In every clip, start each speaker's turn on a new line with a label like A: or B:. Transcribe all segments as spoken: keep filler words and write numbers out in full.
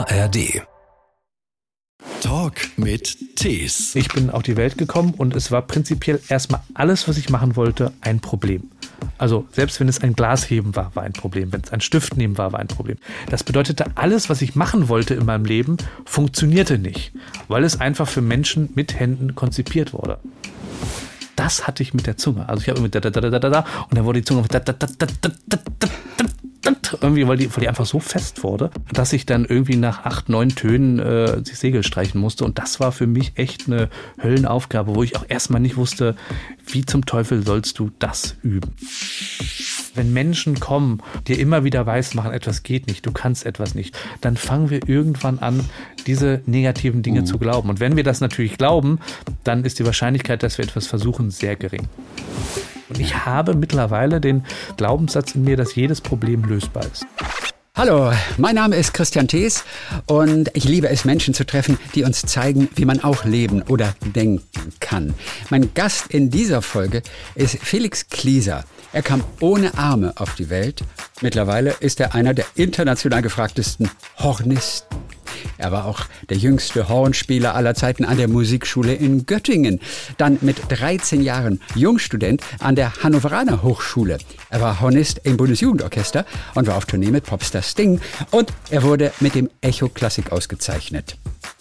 A: R D. Talk mit Tees.
B: Ich bin auf die Welt gekommen und es war prinzipiell erstmal alles, was ich machen wollte, ein Problem. Also selbst wenn es ein Glasheben war, war ein Problem. Wenn es ein Stift nehmen war, war ein Problem. Das bedeutete, alles, was ich machen wollte in meinem Leben, funktionierte nicht, weil es einfach für Menschen mit Händen konzipiert wurde. Das hatte ich mit der Zunge. Also ich habe immer da, da, da, da, da, da, und dann wurde die Zunge da, da, da, da, da, da, da, irgendwie, weil die, weil die einfach so fest wurde, dass ich dann irgendwie nach acht, neun Tönen äh, die Segel streichen musste. Und das war für mich echt eine Höllenaufgabe, wo ich auch erstmal nicht wusste, wie zum Teufel sollst du das üben. Wenn Menschen kommen, dir immer wieder weismachen, etwas geht nicht, du kannst etwas nicht, dann fangen wir irgendwann an, diese negativen Dinge uh. zu glauben. Und wenn wir das natürlich glauben, dann ist die Wahrscheinlichkeit, dass wir etwas versuchen, sehr gering. Und ich habe mittlerweile den Glaubenssatz in mir, dass jedes Problem lösbar ist.
C: Hallo, mein Name ist Christian Thees und ich liebe es, Menschen zu treffen, die uns zeigen, wie man auch leben oder denken kann. Mein Gast in dieser Folge ist Felix Klieser. Er kam ohne Arme auf die Welt. Mittlerweile ist er einer der international gefragtesten Hornisten. Er war auch der jüngste Hornspieler aller Zeiten an der Musikschule in Göttingen. Dann mit dreizehn Jahren Jungstudent an der Hannoveraner Hochschule. Er war Hornist im Bundesjugendorchester und war auf Tournee mit Popstar Sting. Und er wurde mit dem Echo Klassik ausgezeichnet.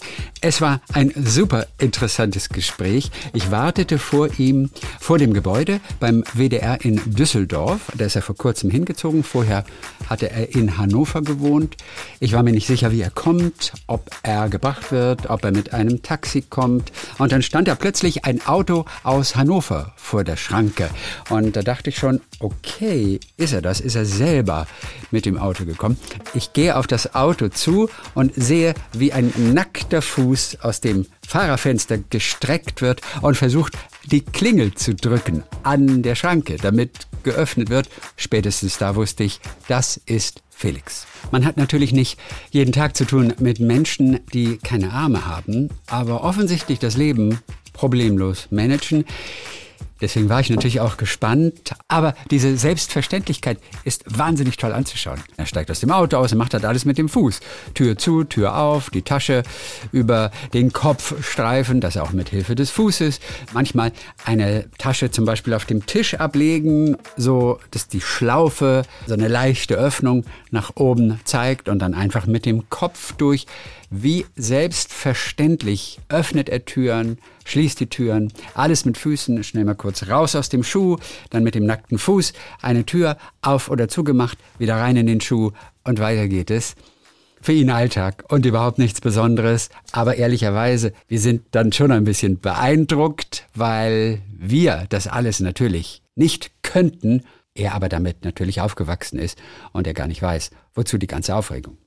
C: Es war ein super interessantes Gespräch. Ich wartete vor ihm, vor dem Gebäude beim W D R in Düsseldorf. Da ist er vor kurzem hingezogen. Vorher hatte er in Hannover gewohnt. Ich war mir nicht sicher, wie er kommt, ob er gebracht wird, ob er mit einem Taxi kommt. Und dann stand da plötzlich ein Auto aus Hannover vor der Schranke. Und da dachte ich schon, okay, ist er das? Ist er selber mit dem Auto gekommen? Ich gehe auf das Auto zu und sehe, wie ein nackter Fuß aus dem Fahrerfenster gestreckt wird und versucht, die Klingel zu drücken an der Schranke, damit geöffnet wird. Spätestens da wusste ich, das ist Felix. Man hat natürlich nicht jeden Tag zu tun mit Menschen, die keine Arme haben, aber offensichtlich das Leben problemlos managen. Deswegen war ich natürlich auch gespannt. Aber diese Selbstverständlichkeit ist wahnsinnig toll anzuschauen. Er steigt aus dem Auto aus und macht das alles mit dem Fuß. Tür zu, Tür auf, die Tasche über den Kopf streifen, das auch mit Hilfe des Fußes. Manchmal eine Tasche zum Beispiel auf dem Tisch ablegen, so dass die Schlaufe so eine leichte Öffnung nach oben zeigt und dann einfach mit dem Kopf durch. Wie selbstverständlich öffnet er Türen, schließt die Türen, alles mit Füßen, schnell mal kurz raus aus dem Schuh, dann mit dem nackten Fuß eine Tür auf- oder zugemacht, wieder rein in den Schuh und weiter geht es. Für ihn Alltag und überhaupt nichts Besonderes, aber ehrlicherweise, wir sind dann schon ein bisschen beeindruckt, weil wir das alles natürlich nicht könnten, er aber damit natürlich aufgewachsen ist und er gar nicht weiß, wozu die ganze Aufregung.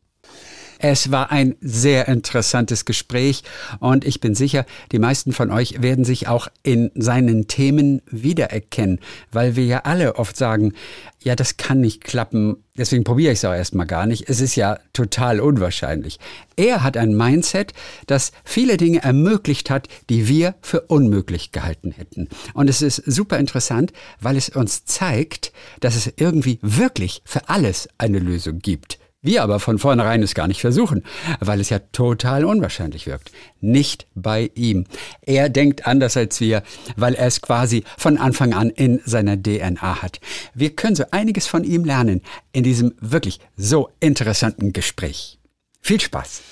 C: Es war ein sehr interessantes Gespräch und ich bin sicher, die meisten von euch werden sich auch in seinen Themen wiedererkennen, weil wir ja alle oft sagen, ja, das kann nicht klappen, deswegen probiere ich es auch erstmal gar nicht. Es ist ja total unwahrscheinlich. Er hat ein Mindset, das viele Dinge ermöglicht hat, die wir für unmöglich gehalten hätten. Und es ist super interessant, weil es uns zeigt, dass es irgendwie wirklich für alles eine Lösung gibt. Wir aber von vornherein es gar nicht versuchen, weil es ja total unwahrscheinlich wirkt. Nicht bei ihm. Er denkt anders als wir, weil er es quasi von Anfang an in seiner D N A hat. Wir können so einiges von ihm lernen in diesem wirklich so interessanten Gespräch. Viel Spaß!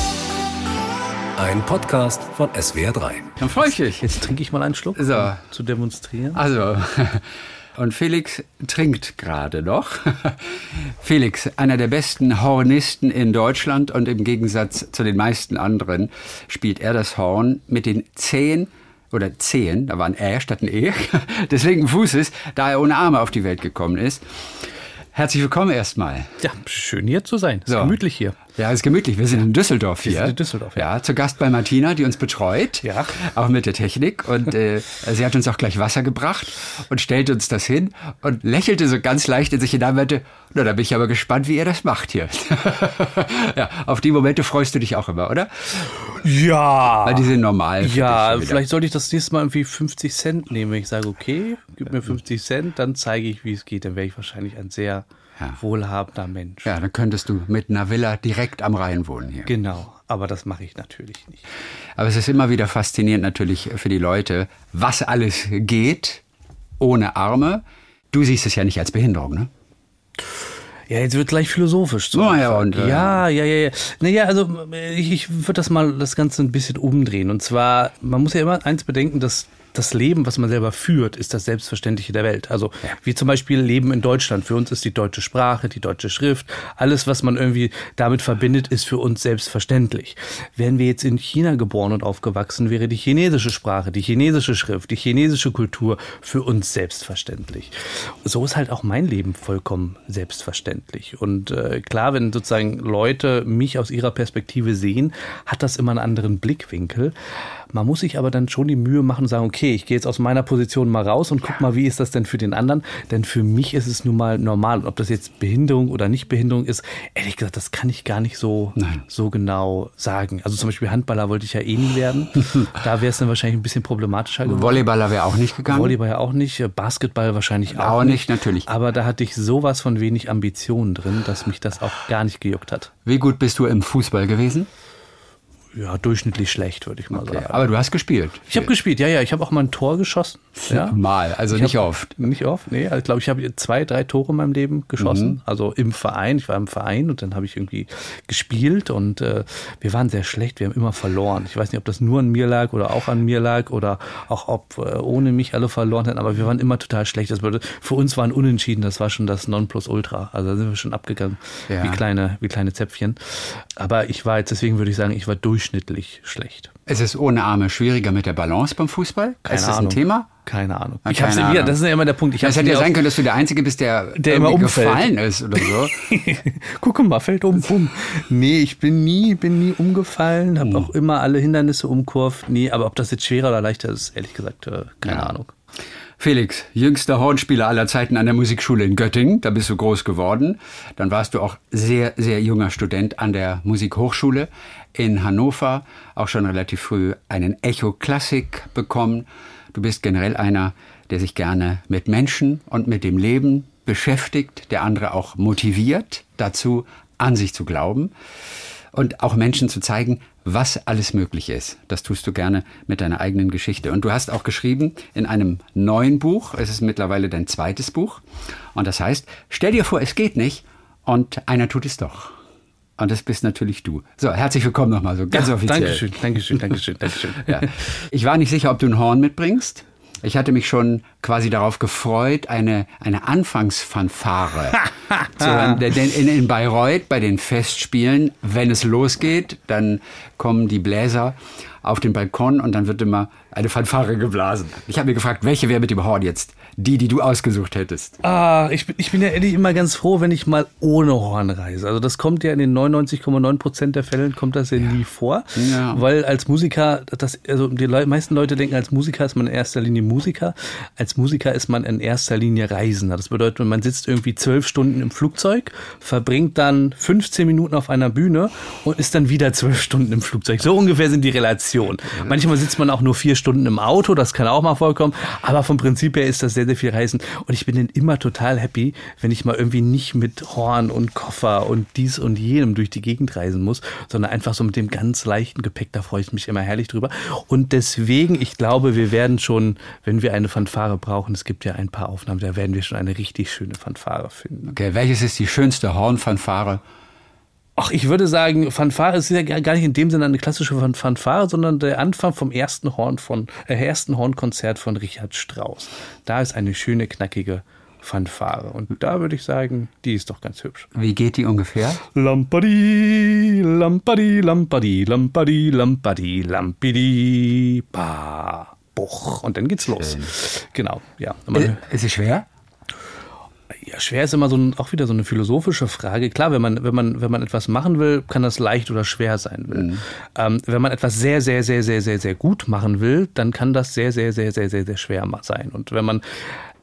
A: Ein Podcast von S W R drei.
C: Dann freue ich mich.
B: Jetzt trinke ich mal einen Schluck,
C: so.
B: um zu demonstrieren.
C: Also... Und Felix trinkt gerade noch. Felix, einer der besten Hornisten in Deutschland und im Gegensatz zu den meisten anderen spielt er das Horn mit den Zehen oder Zehen, da war ein Ä statt ein E, deswegen Fußes, da er ohne Arme auf die Welt gekommen ist. Herzlich willkommen erstmal.
B: Ja, schön hier zu sein. Ist
C: so.
B: Gemütlich hier.
C: Ja, ist gemütlich. Wir sind in Düsseldorf hier.
B: Wir sind in Düsseldorf, ja.
C: Ja, zu Gast bei Martina, die uns betreut.
B: Ja.
C: Auch mit der Technik. Und äh, sie hat uns auch gleich Wasser gebracht und stellte uns das hin und lächelte so ganz leicht in sich hinein und meinte, na, da bin ich aber gespannt, wie ihr das macht hier. Ja, auf die Momente freust du dich auch immer, oder?
B: Ja.
C: Weil die sind normal.
B: Ja, vielleicht sollte ich das nächste Mal irgendwie fünfzig Cent nehmen. Wenn ich sage, okay, gib mir fünfzig Cent, dann zeige ich, wie es geht. Dann wäre ich wahrscheinlich ein sehr
C: Ja.
B: wohlhabender Mensch.
C: Ja, dann könntest du mit einer Villa direkt am Rhein wohnen hier.
B: Genau, aber das mache ich natürlich nicht.
C: Aber es ist immer wieder faszinierend natürlich für die Leute, was alles geht ohne Arme. Du siehst es ja nicht als Behinderung, ne?
B: Ja, jetzt wird gleich philosophisch.
C: Oh, ja, und, äh,
B: ja, ja, ja, ja. Naja, also ich, ich würde das mal das Ganze ein bisschen umdrehen. Und zwar, man muss ja immer eins bedenken, dass das Leben, was man selber führt, ist das Selbstverständliche der Welt. Also ja. wie zum Beispiel Leben in Deutschland. Für uns ist die deutsche Sprache, die deutsche Schrift, alles, was man irgendwie damit verbindet, ist für uns selbstverständlich. Wären wir jetzt in China geboren und aufgewachsen, wäre die chinesische Sprache, die chinesische Schrift, die chinesische Kultur für uns selbstverständlich. So ist halt auch mein Leben vollkommen selbstverständlich. Und äh, klar, wenn sozusagen Leute mich aus ihrer Perspektive sehen, hat das immer einen anderen Blickwinkel. Man muss sich aber dann schon die Mühe machen und sagen, okay, ich gehe jetzt aus meiner Position mal raus und guck mal, wie ist das denn für den anderen? Denn für mich ist es nun mal normal. Und ob das jetzt Behinderung oder nicht Behinderung ist, ehrlich gesagt, das kann ich gar nicht so, so genau sagen. Also zum Beispiel Handballer wollte ich ja eh nie werden. Da wäre es dann wahrscheinlich ein bisschen problematischer geworden.
C: Volleyballer wäre auch nicht gegangen?
B: Volleyball ja auch nicht, Basketball wahrscheinlich auch,
C: auch nicht. nicht. natürlich.
B: Aber da hatte ich sowas von wenig Ambitionen drin, dass mich das auch gar nicht gejuckt hat.
C: Wie gut bist du im Fußball gewesen?
B: Ja, durchschnittlich schlecht, würde ich mal
C: okay,
B: sagen.
C: Aber du hast gespielt.
B: Ich habe gespielt, ja, ja. Ich habe auch mal ein Tor geschossen. Ja.
C: Mal, also ich nicht
B: hab,
C: oft.
B: Nicht oft, nee. Also ich glaube, ich habe zwei, drei Tore in meinem Leben geschossen. Mhm. Also im Verein. Ich war im Verein und dann habe ich irgendwie gespielt und äh, wir waren sehr schlecht. Wir haben immer verloren. Ich weiß nicht, ob das nur an mir lag oder auch an mir lag oder auch ob äh, ohne mich alle verloren hätten. Aber wir waren immer total schlecht. Das würde, für uns war ein Unentschieden. Das war schon das Nonplusultra. Also da sind wir schon abgegangen ja. wie kleine, wie kleine Zäpfchen. Aber ich war jetzt, deswegen würde ich sagen, ich war durchschnittlich schlecht.
C: Ist es ohne Arme schwieriger mit der Balance beim Fußball?
B: Keine
C: ist das
B: Ahnung.
C: ein Thema?
B: Keine Ahnung.
C: Na,
B: ich hab's
C: keine
B: wieder, das ist ja immer der Punkt. Ich
C: es hätte ja sein können, dass du der Einzige bist, der,
B: der immer umfällt.
C: gefallen ist oder so.
B: Guck mal, fällt um. um. Nee, ich bin nie, bin nie umgefallen, habe hm. auch immer alle Hindernisse umkurvt. Nee, aber ob das jetzt schwerer oder leichter ist, ehrlich gesagt, keine ja. Ahnung.
C: Felix, jüngster Hornspieler aller Zeiten an der Musikschule in Göttingen, da bist du groß geworden. Dann warst du auch sehr, sehr junger Student an der Musikhochschule in Hannover, auch schon relativ früh einen Echo Klassik bekommen. Du bist generell einer, der sich gerne mit Menschen und mit dem Leben beschäftigt, der andere auch motiviert, dazu an sich zu glauben und auch Menschen zu zeigen, was alles möglich ist. Das tust du gerne mit deiner eigenen Geschichte. Und du hast auch geschrieben in einem neuen Buch, es ist mittlerweile dein zweites Buch, und das heißt, stell dir vor, es geht nicht und einer tut es doch. Und das bist natürlich du. So, herzlich willkommen nochmal, so ganz ja, offiziell.
B: Dankeschön, Dankeschön, Dankeschön, Dankeschön.
C: Ja. Ich war nicht sicher, ob du ein Horn mitbringst. Ich hatte mich schon quasi darauf gefreut, eine, eine Anfangsfanfare zu hören. Denn in, in Bayreuth bei den Festspielen, wenn es losgeht, dann kommen die Bläser auf den Balkon und dann wird immer eine Fanfare geblasen. Ich habe mir gefragt, welche wäre mit dem Horn jetzt? Die, die du ausgesucht hättest.
B: Ah, ich bin, ich bin ja ehrlich immer ganz froh, wenn ich mal ohne Horn reise. Also das kommt ja in den neunundneunzig Komma neun Prozent der Fällen kommt das ja, ja. nie vor. Ja. Weil als Musiker, das, also die Le- meisten Leute denken, als Musiker ist man in erster Linie Musiker. Als Musiker ist man in erster Linie Reisender. Das bedeutet, man sitzt irgendwie zwölf Stunden im Flugzeug, verbringt dann fünfzehn Minuten auf einer Bühne und ist dann wieder zwölf Stunden im Flugzeug. So ungefähr sind die Relationen. Ja. Manchmal sitzt man auch nur vier Stunden im Auto, das kann auch mal vorkommen. Aber vom Prinzip her ist das sehr, sehr viel Reisen. Und ich bin dann immer total happy, wenn ich mal irgendwie nicht mit Horn und Koffer und dies und jenem durch die Gegend reisen muss, sondern einfach so mit dem ganz leichten Gepäck. Da freue ich mich immer herrlich drüber. Und deswegen, ich glaube, wir werden schon, wenn wir eine Fanfare brauchen, es gibt ja ein paar Aufnahmen, da werden wir schon eine richtig schöne Fanfare finden.
C: Okay, welches ist die schönste Hornfanfare?
B: Ach, ich würde sagen, Fanfare ist ja gar nicht in dem Sinne eine klassische Fanfare, sondern der Anfang vom ersten Horn von, äh, ersten Hornkonzert von Richard Strauss. Da ist eine schöne, knackige Fanfare. Und da würde ich sagen, die ist doch ganz hübsch.
C: Wie geht die ungefähr?
B: Lampadi, lampadi, lampadi, lampadi, lampadi, lampidi, ba, buch. Und dann geht's los. Schön. Genau, ja.
C: Ist, ist sie schwer?
B: Ja, schwer ist immer so ein, auch wieder so eine philosophische Frage. Klar, wenn man, wenn man, wenn man etwas machen will, kann das leicht oder schwer sein will. Mhm. Ähm, wenn man etwas sehr, sehr, sehr, sehr, sehr, sehr gut machen will, dann kann das sehr, sehr, sehr, sehr, sehr, sehr schwer sein. Und wenn man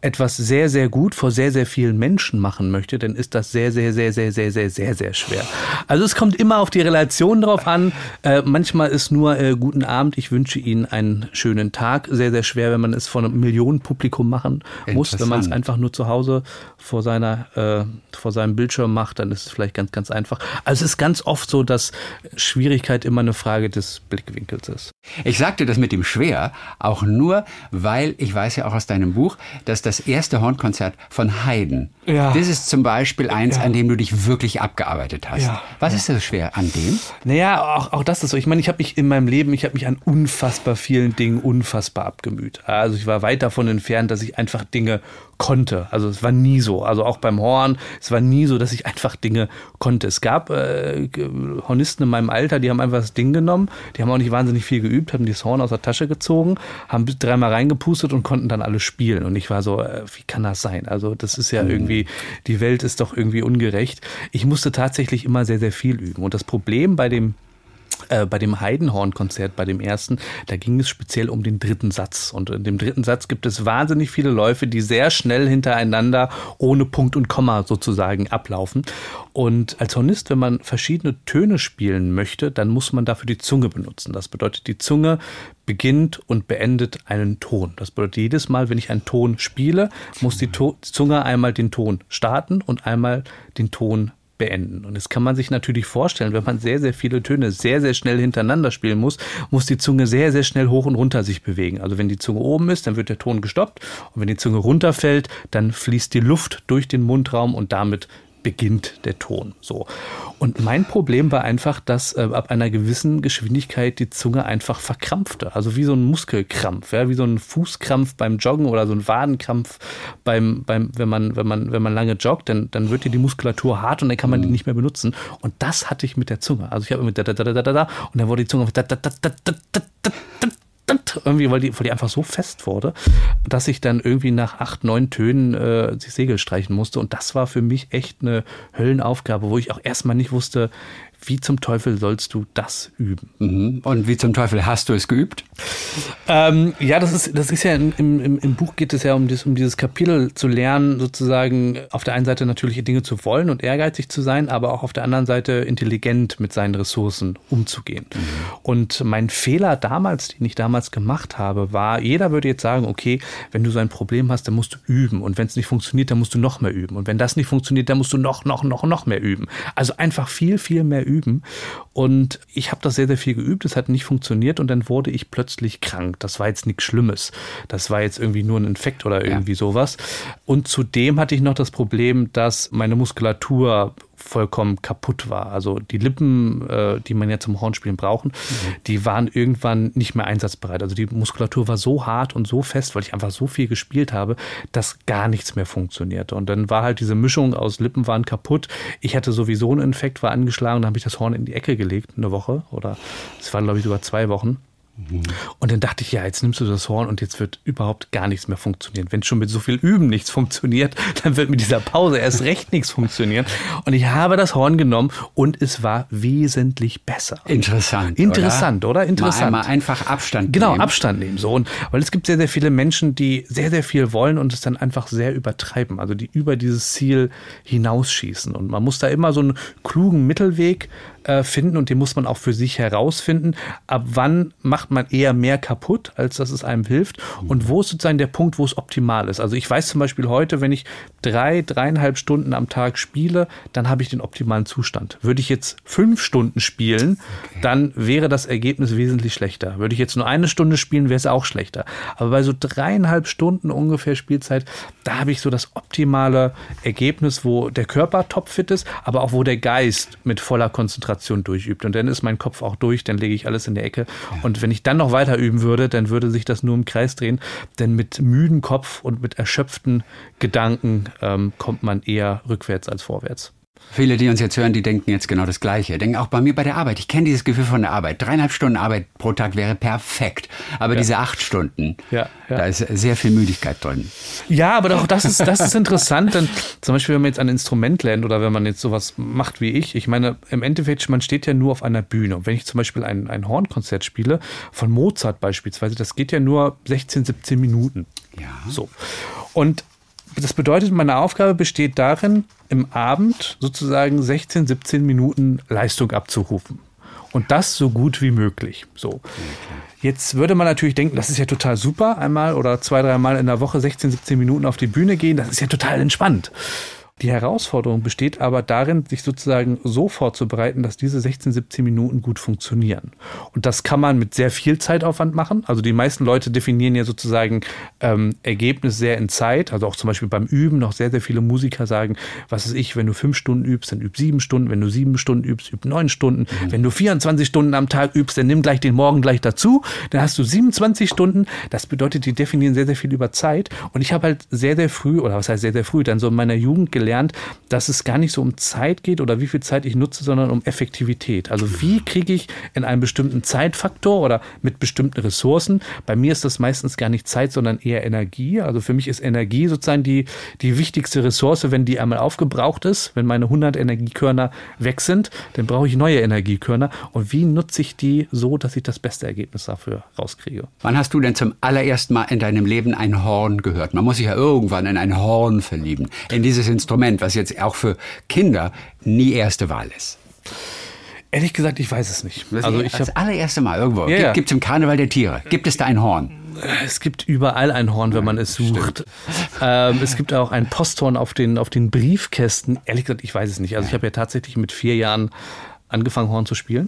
B: etwas sehr, sehr gut vor sehr, sehr vielen Menschen machen möchte, dann ist das sehr, sehr, sehr, sehr, sehr, sehr, sehr, sehr schwer. Also es kommt immer auf die Relation drauf an. Äh, manchmal ist nur äh, guten Abend, ich wünsche Ihnen einen schönen Tag sehr, sehr schwer, wenn man es vor einem Millionenpublikum machen muss. Wenn man es einfach nur zu Hause vor seiner, äh, vor seinem Bildschirm macht, dann ist es vielleicht ganz, ganz einfach. Also es ist ganz oft so, dass Schwierigkeit immer eine Frage des Blickwinkels ist.
C: Ich sagte das mit dem schwer auch nur, weil ich weiß ja auch aus deinem Buch, dass das erste Hornkonzert von Haydn,
B: ja.
C: das ist zum Beispiel eins,
B: ja.
C: an dem du dich wirklich abgearbeitet hast.
B: Ja.
C: Was
B: ja.
C: ist so schwer an dem?
B: Naja, auch, auch das ist so. Ich meine, ich habe mich in meinem Leben, ich habe mich an unfassbar vielen Dingen unfassbar abgemüht. Also ich war weit davon entfernt, dass ich einfach Dinge konnte. Also es war nie so. Also auch beim Horn, es war nie so, dass ich einfach Dinge konnte. Es gab äh, Hornisten in meinem Alter, die haben einfach das Ding genommen, die haben auch nicht wahnsinnig viel geübt, haben das Horn aus der Tasche gezogen, haben dreimal reingepustet und konnten dann alle spielen. Und ich war so, äh, wie kann das sein? Also das ist ja irgendwie, die Welt ist doch irgendwie ungerecht. Ich musste tatsächlich immer sehr, sehr viel üben. Und das Problem bei dem Äh, bei dem Haydn-Horn-Konzert, bei dem ersten, da ging es speziell um den dritten Satz. Und in dem dritten Satz gibt es wahnsinnig viele Läufe, die sehr schnell hintereinander ohne Punkt und Komma sozusagen ablaufen. Und als Hornist, wenn man verschiedene Töne spielen möchte, dann muss man dafür die Zunge benutzen. Das bedeutet, die Zunge beginnt und beendet einen Ton. Das bedeutet, jedes Mal, wenn ich einen Ton spiele, muss die to- Zunge einmal den Ton starten und einmal den Ton beenden. Und das kann man sich natürlich vorstellen, wenn man sehr, sehr viele Töne sehr, sehr schnell hintereinander spielen muss, muss die Zunge sehr, sehr schnell hoch und runter sich bewegen. Also wenn die Zunge oben ist, dann wird der Ton gestoppt. Und wenn die Zunge runterfällt, dann fließt die Luft durch den Mundraum und damit beginnt der Ton. So. Und mein Problem war einfach, dass äh, ab einer gewissen Geschwindigkeit die Zunge einfach verkrampfte. Also wie so ein Muskelkrampf, ja, wie so ein Fußkrampf beim Joggen oder so ein Wadenkrampf beim, beim, wenn man, wenn man, wenn man lange joggt, dann, dann wird dir die Muskulatur hart und dann kann man die nicht mehr benutzen. Und das hatte ich mit der Zunge. Also ich habe mit da, da, da, da, da, da, und dann wurde die Zunge da, da, da, da, da, da, da, irgendwie, weil die, weil die einfach so fest wurde, dass ich dann irgendwie nach acht, neun Tönen äh, die Segel streichen musste. Und das war für mich echt eine Höllenaufgabe, wo ich auch erstmal nicht wusste, wie zum Teufel sollst du das üben?
C: Mhm. Und wie zum Teufel hast du es geübt?
B: Ähm, ja, das ist, das ist ja im, im, im Buch geht es ja um, das, um dieses Kapitel zu lernen, sozusagen auf der einen Seite natürliche Dinge zu wollen und ehrgeizig zu sein, aber auch auf der anderen Seite intelligent mit seinen Ressourcen umzugehen. Mhm. Und mein Fehler damals, den ich damals gemacht habe, war, jeder würde jetzt sagen, okay, wenn du so ein Problem hast, dann musst du üben. Und wenn es nicht funktioniert, dann musst du noch mehr üben. Und wenn das nicht funktioniert, dann musst du noch, noch, noch, noch mehr üben. Also einfach viel, viel mehr üben. Üben. Und ich habe das sehr, sehr viel geübt. Es hat nicht funktioniert und dann wurde ich plötzlich krank. Das war jetzt nichts Schlimmes. Das war jetzt irgendwie nur ein Infekt oder irgendwie ja. sowas. Und zudem hatte ich noch das Problem, dass meine Muskulatur vollkommen kaputt war. Also die Lippen, äh, die man ja zum Hornspielen brauchen, mhm. die waren irgendwann nicht mehr einsatzbereit. Also die Muskulatur war so hart und so fest, weil ich einfach so viel gespielt habe, dass gar nichts mehr funktionierte. Und dann war halt diese Mischung aus Lippen waren kaputt. Ich hatte sowieso einen Infekt, war angeschlagen, dann habe ich das Horn in die Ecke gelegt, eine Woche oder es waren, glaube ich, sogar zwei Wochen. Und dann dachte ich, ja, jetzt nimmst du das Horn und jetzt wird überhaupt gar nichts mehr funktionieren. Wenn schon mit so viel Üben nichts funktioniert, dann wird mit dieser Pause erst recht nichts funktionieren. Und ich habe das Horn genommen und es war wesentlich besser.
C: Interessant,
B: Interessant, oder? oder? Interessant.
C: Mal, mal einfach Abstand
B: genau,
C: nehmen. Genau,
B: Abstand nehmen. So. Und, weil es gibt sehr, sehr viele Menschen, die sehr, sehr viel wollen und es dann einfach sehr übertreiben. Also die über dieses Ziel hinausschießen. Und man muss da immer so einen klugen Mittelweg äh, finden und den muss man auch für sich herausfinden. Ab wann macht man eher mehr kaputt, als dass es einem hilft. Und wo ist sozusagen der Punkt, wo es optimal ist? Also ich weiß zum Beispiel heute, wenn ich drei, dreieinhalb Stunden am Tag spiele, dann habe ich den optimalen Zustand. Würde ich jetzt fünf Stunden spielen, okay. dann wäre das Ergebnis wesentlich schlechter. Würde ich jetzt nur eine Stunde spielen, wäre es auch schlechter. Aber bei so dreieinhalb Stunden ungefähr Spielzeit, da habe ich so das optimale Ergebnis, wo der Körper topfit ist, aber auch wo der Geist mit voller Konzentration durchübt. Und dann ist mein Kopf auch durch, dann lege ich alles in der Ecke. Ja. Und wenn ich dann noch weiter üben würde, dann würde sich das nur im Kreis drehen. Denn mit müden Kopf und mit erschöpften Gedanken ähm, kommt man eher rückwärts als vorwärts.
C: Viele, die uns jetzt hören, die denken jetzt genau das Gleiche. Denken auch bei mir bei der Arbeit. Ich kenne dieses Gefühl von der Arbeit. Dreieinhalb Stunden Arbeit pro Tag wäre perfekt. Aber ja. diese acht Stunden, ja, ja. da ist sehr viel Müdigkeit drin.
B: Ja, aber doch, das ist, das ist interessant. Denn zum Beispiel, wenn man jetzt ein Instrument lernt oder wenn man jetzt sowas macht wie ich. Ich meine, im Endeffekt, man steht ja nur auf einer Bühne. Und wenn ich zum Beispiel ein, ein Hornkonzert spiele, von Mozart beispielsweise, das geht ja nur sechzehn, siebzehn Minuten.
C: Ja.
B: So. Und Das bedeutet, meine Aufgabe besteht darin, im Abend sozusagen sechzehn, siebzehn Minuten Leistung abzurufen. Und das so gut wie möglich. So. Jetzt würde man natürlich denken, das ist ja total super, einmal oder zwei, dreimal in der Woche sechzehn, siebzehn Minuten auf die Bühne gehen, das ist ja total entspannt. Die Herausforderung besteht aber darin, sich sozusagen so vorzubereiten, dass diese sechzehn, siebzehn Minuten gut funktionieren. Und das kann man mit sehr viel Zeitaufwand machen. Also die meisten Leute definieren ja sozusagen ähm, Ergebnis sehr in Zeit. Also auch zum Beispiel beim Üben noch sehr, sehr viele Musiker sagen, was ist ich, wenn du fünf Stunden übst, dann üb sieben Stunden. Wenn du sieben Stunden übst, üb neun Stunden. Mhm. Wenn du vierundzwanzig Stunden am Tag übst, dann nimm gleich den Morgen gleich dazu. Dann hast du siebenundzwanzig Stunden. Das bedeutet, die definieren sehr, sehr viel über Zeit. Und ich habe halt sehr, sehr früh, oder was heißt sehr, sehr früh, dann so in meiner Jugend gelernt, dass es gar nicht so um Zeit geht oder wie viel Zeit ich nutze, sondern um Effektivität. Also wie kriege ich in einem bestimmten Zeitfaktor oder mit bestimmten Ressourcen, bei mir ist das meistens gar nicht Zeit, sondern eher Energie. Also für mich ist Energie sozusagen die, die wichtigste Ressource, wenn die einmal aufgebraucht ist, wenn meine hundert Energiekörner weg sind, dann brauche ich neue Energiekörner. Und wie nutze ich die so, dass ich das beste Ergebnis dafür rauskriege?
C: Wann hast du denn zum allerersten Mal in deinem Leben ein Horn gehört? Man muss sich ja irgendwann in ein Horn verlieben, in dieses Instrument, was jetzt auch für Kinder nie erste Wahl ist.
B: Ehrlich gesagt, ich weiß es nicht.
C: Das,
B: also
C: ich
B: ich
C: das
B: hab,
C: allererste Mal irgendwo.
B: Ja, ja.
C: Gibt es im Karneval der Tiere? Gibt es da ein Horn?
B: Es gibt überall ein Horn, wenn man es sucht. Ähm, es gibt auch ein Posthorn auf den, auf den Briefkästen. Ehrlich gesagt, ich weiß es nicht. Also ich habe ja tatsächlich mit vier Jahren angefangen, Horn zu spielen.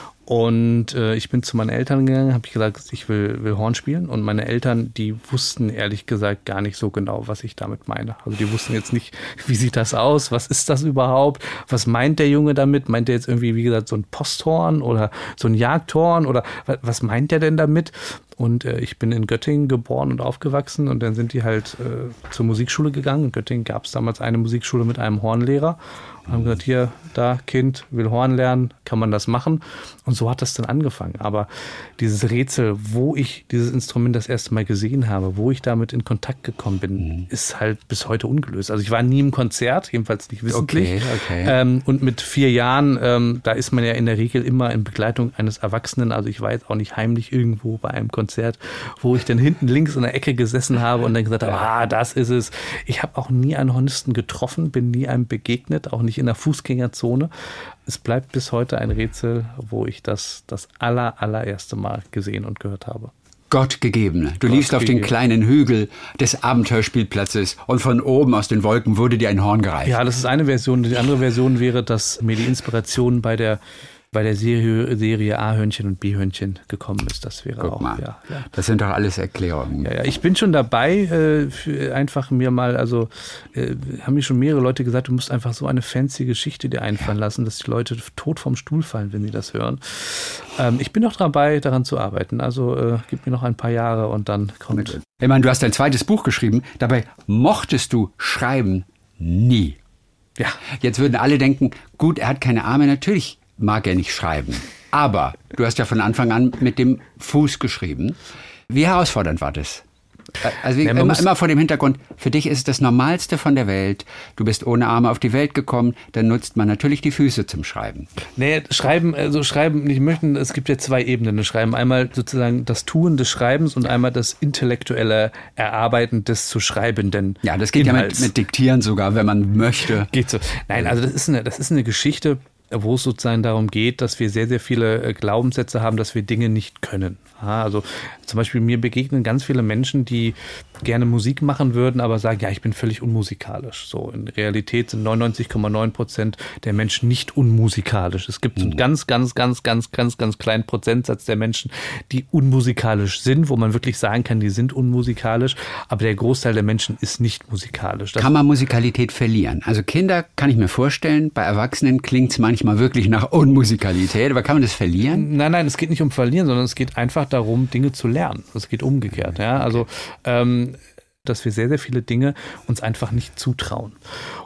B: Und äh, ich bin zu meinen Eltern gegangen, habe ich gesagt, ich will, will Horn spielen. Und meine Eltern, die wussten ehrlich gesagt gar nicht so genau, was ich damit meine. Also die wussten jetzt nicht, wie sieht das aus, was ist das überhaupt, was meint der Junge damit? Meint der jetzt irgendwie, wie gesagt, so ein Posthorn oder so ein Jagdhorn oder was, was meint der denn damit? Und äh, ich bin in Göttingen geboren und aufgewachsen und dann sind die halt äh, zur Musikschule gegangen. In Göttingen gab es damals eine Musikschule mit einem Hornlehrer. Und haben gesagt, hier, da, Kind, will Horn lernen, kann man das machen? Und so hat das dann angefangen. Aber dieses Rätsel, wo ich dieses Instrument das erste Mal gesehen habe, wo ich damit in Kontakt gekommen bin, mhm. ist halt bis heute ungelöst. Also ich war nie im Konzert, jedenfalls nicht wissentlich.
C: Okay, okay.
B: Ähm, und mit vier Jahren, ähm, da ist man ja in der Regel immer in Begleitung eines Erwachsenen. Also ich war jetzt auch nicht heimlich irgendwo bei einem Konzert, wo ich dann hinten links in der Ecke gesessen habe und dann gesagt habe, ah, das ist es. Ich habe auch nie einen Hornisten getroffen, bin nie einem begegnet, auch nicht in der Fußgängerzone. Es bleibt bis heute ein Rätsel, wo ich das das aller, allererste Mal gesehen und gehört habe.
C: Gott gegeben. Du
B: Gott
C: liefst auf
B: gegeben.
C: den kleinen Hügel des Abenteuerspielplatzes und von oben aus den Wolken wurde dir ein Horn gereicht.
B: Ja, das ist eine Version. Die andere Version wäre, dass mir die Inspiration bei der bei der Serie, Serie A-Hörnchen und B-Hörnchen gekommen ist. Das wäre
C: Guck
B: auch,
C: mal.
B: ja, ja.
C: Das sind doch alles Erklärungen.
B: Ja, ja, ich bin schon dabei, äh, für einfach mir mal, also äh, haben mir schon mehrere Leute gesagt, du musst einfach so eine fancy Geschichte dir einfallen ja. lassen, dass die Leute tot vom Stuhl fallen, wenn sie das hören. Ähm, ich bin noch dabei, daran zu arbeiten. Also äh, gib mir noch ein paar Jahre und dann kommt...
C: Ich meine, du hast dein zweites Buch geschrieben, dabei mochtest du schreiben nie.
B: Ja.
C: Jetzt würden alle denken, gut, er hat keine Arme, natürlich mag er nicht schreiben. Aber du hast ja von Anfang an mit dem Fuß geschrieben. Wie herausfordernd war das? Also wie, ja, immer, immer vor dem Hintergrund, für dich ist es das Normalste von der Welt. Du bist ohne Arme auf die Welt gekommen, dann nutzt man natürlich die Füße zum Schreiben.
B: Nee, Schreiben, also Schreiben, ich möchte, es gibt ja zwei Ebenen des Schreiben. Einmal sozusagen das Tun des Schreibens und einmal das intellektuelle Erarbeiten des zu Schreibenden.
C: Ja, das geht Inhalts. ja mit, mit Diktieren sogar, wenn man möchte.
B: Geht so. Nein, also das ist eine, das ist eine Geschichte, wo es sozusagen darum geht, dass wir sehr, sehr viele Glaubenssätze haben, dass wir Dinge nicht können. Also zum Beispiel mir begegnen ganz viele Menschen, die gerne Musik machen würden, aber sagen, ja, ich bin völlig unmusikalisch. So, in Realität sind neunundneunzig Komma neun Prozent der Menschen nicht unmusikalisch. Es gibt so einen ganz, ganz, ganz, ganz, ganz, ganz kleinen Prozentsatz der Menschen, die unmusikalisch sind, wo man wirklich sagen kann, die sind unmusikalisch, aber der Großteil der Menschen ist nicht musikalisch. Das
C: kann man Musikalität verlieren? Also Kinder kann ich mir vorstellen, bei Erwachsenen klingt es manchmal wirklich nach Unmusikalität, aber kann man das verlieren?
B: Nein, nein, es geht nicht um Verlieren, sondern es geht einfach darum, Dinge zu lernen. Es geht umgekehrt. Ja? Also, ähm, dass wir sehr, sehr viele Dinge uns einfach nicht zutrauen.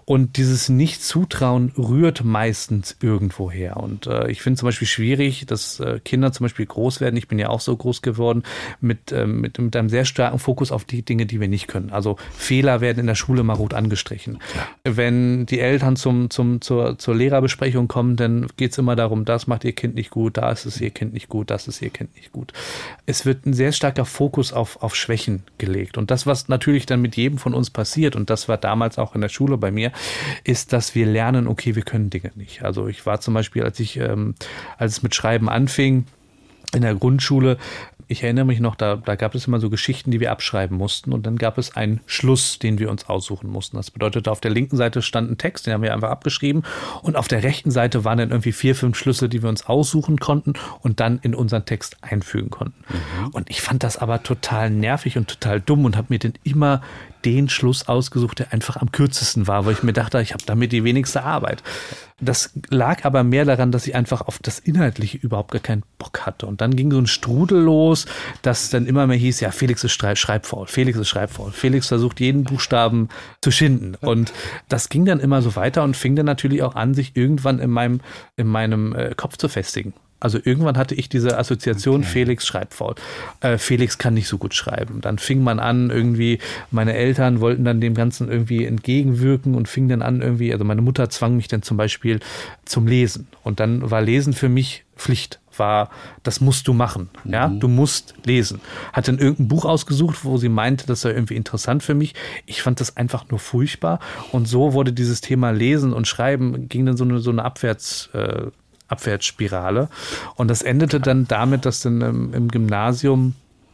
B: Und dieses Nicht-Zutrauen rührt meistens irgendwo her. Und äh, ich finde zum Beispiel schwierig, dass äh, Kinder zum Beispiel groß werden. Ich bin ja auch so groß geworden mit, äh, mit, mit einem sehr starken Fokus auf die Dinge, die wir nicht können. Also Fehler werden in der Schule mal rot angestrichen. Ja. Wenn die Eltern zum, zum, zur, zur Lehrerbesprechung kommen, dann geht es immer darum, das macht ihr Kind nicht gut, da ist es ihr Kind nicht gut, das ist ihr Kind nicht gut. Es wird ein sehr starker Fokus auf, auf Schwächen gelegt. Und das, was natürlich dann mit jedem von uns passiert, und das war damals auch in der Schule bei mir, ist, dass wir lernen, okay, wir können Dinge nicht. Also ich war zum Beispiel, als ich, ähm, als es mit Schreiben anfing, in der Grundschule, ich erinnere mich noch, da, da gab es immer so Geschichten, die wir abschreiben mussten, und dann gab es einen Schluss, den wir uns aussuchen mussten. Das bedeutete, auf der linken Seite stand ein Text, den haben wir einfach abgeschrieben, und auf der rechten Seite waren dann irgendwie vier, fünf Schlüsse, die wir uns aussuchen konnten und dann in unseren Text einfügen konnten. Mhm. Und ich fand das aber total nervig und total dumm und habe mir dann immer den Schluss ausgesucht, der einfach am kürzesten war, weil ich mir dachte, ich habe damit die wenigste Arbeit. Das lag aber mehr daran, dass ich einfach auf das Inhaltliche überhaupt gar keinen Bock hatte. Und dann ging so ein Strudel los, dass dann immer mehr hieß, ja, Felix ist schreibfaul, Felix ist schreibfaul. Felix versucht, jeden Buchstaben zu schinden. Und das ging dann immer so weiter und fing dann natürlich auch an, sich irgendwann in meinem, in meinem äh, Kopf zu festigen. Also irgendwann hatte ich diese Assoziation, okay. Felix schreibt faul. Äh, Felix kann nicht so gut schreiben. Dann fing man an, irgendwie, meine Eltern wollten dann dem Ganzen irgendwie entgegenwirken und fing dann an irgendwie, also meine Mutter zwang mich dann zum Beispiel zum Lesen. Und dann war Lesen für mich Pflicht, war, das musst du machen. Ja, mhm. Du musst lesen. Hat dann irgendein Buch ausgesucht, wo sie meinte, das sei irgendwie interessant für mich. Ich fand das einfach nur furchtbar. Und so wurde dieses Thema Lesen und Schreiben, ging dann so eine, so eine Abwärts, äh, Abwärtsspirale. Und das endete dann damit, dass dann im, im Gymnasium,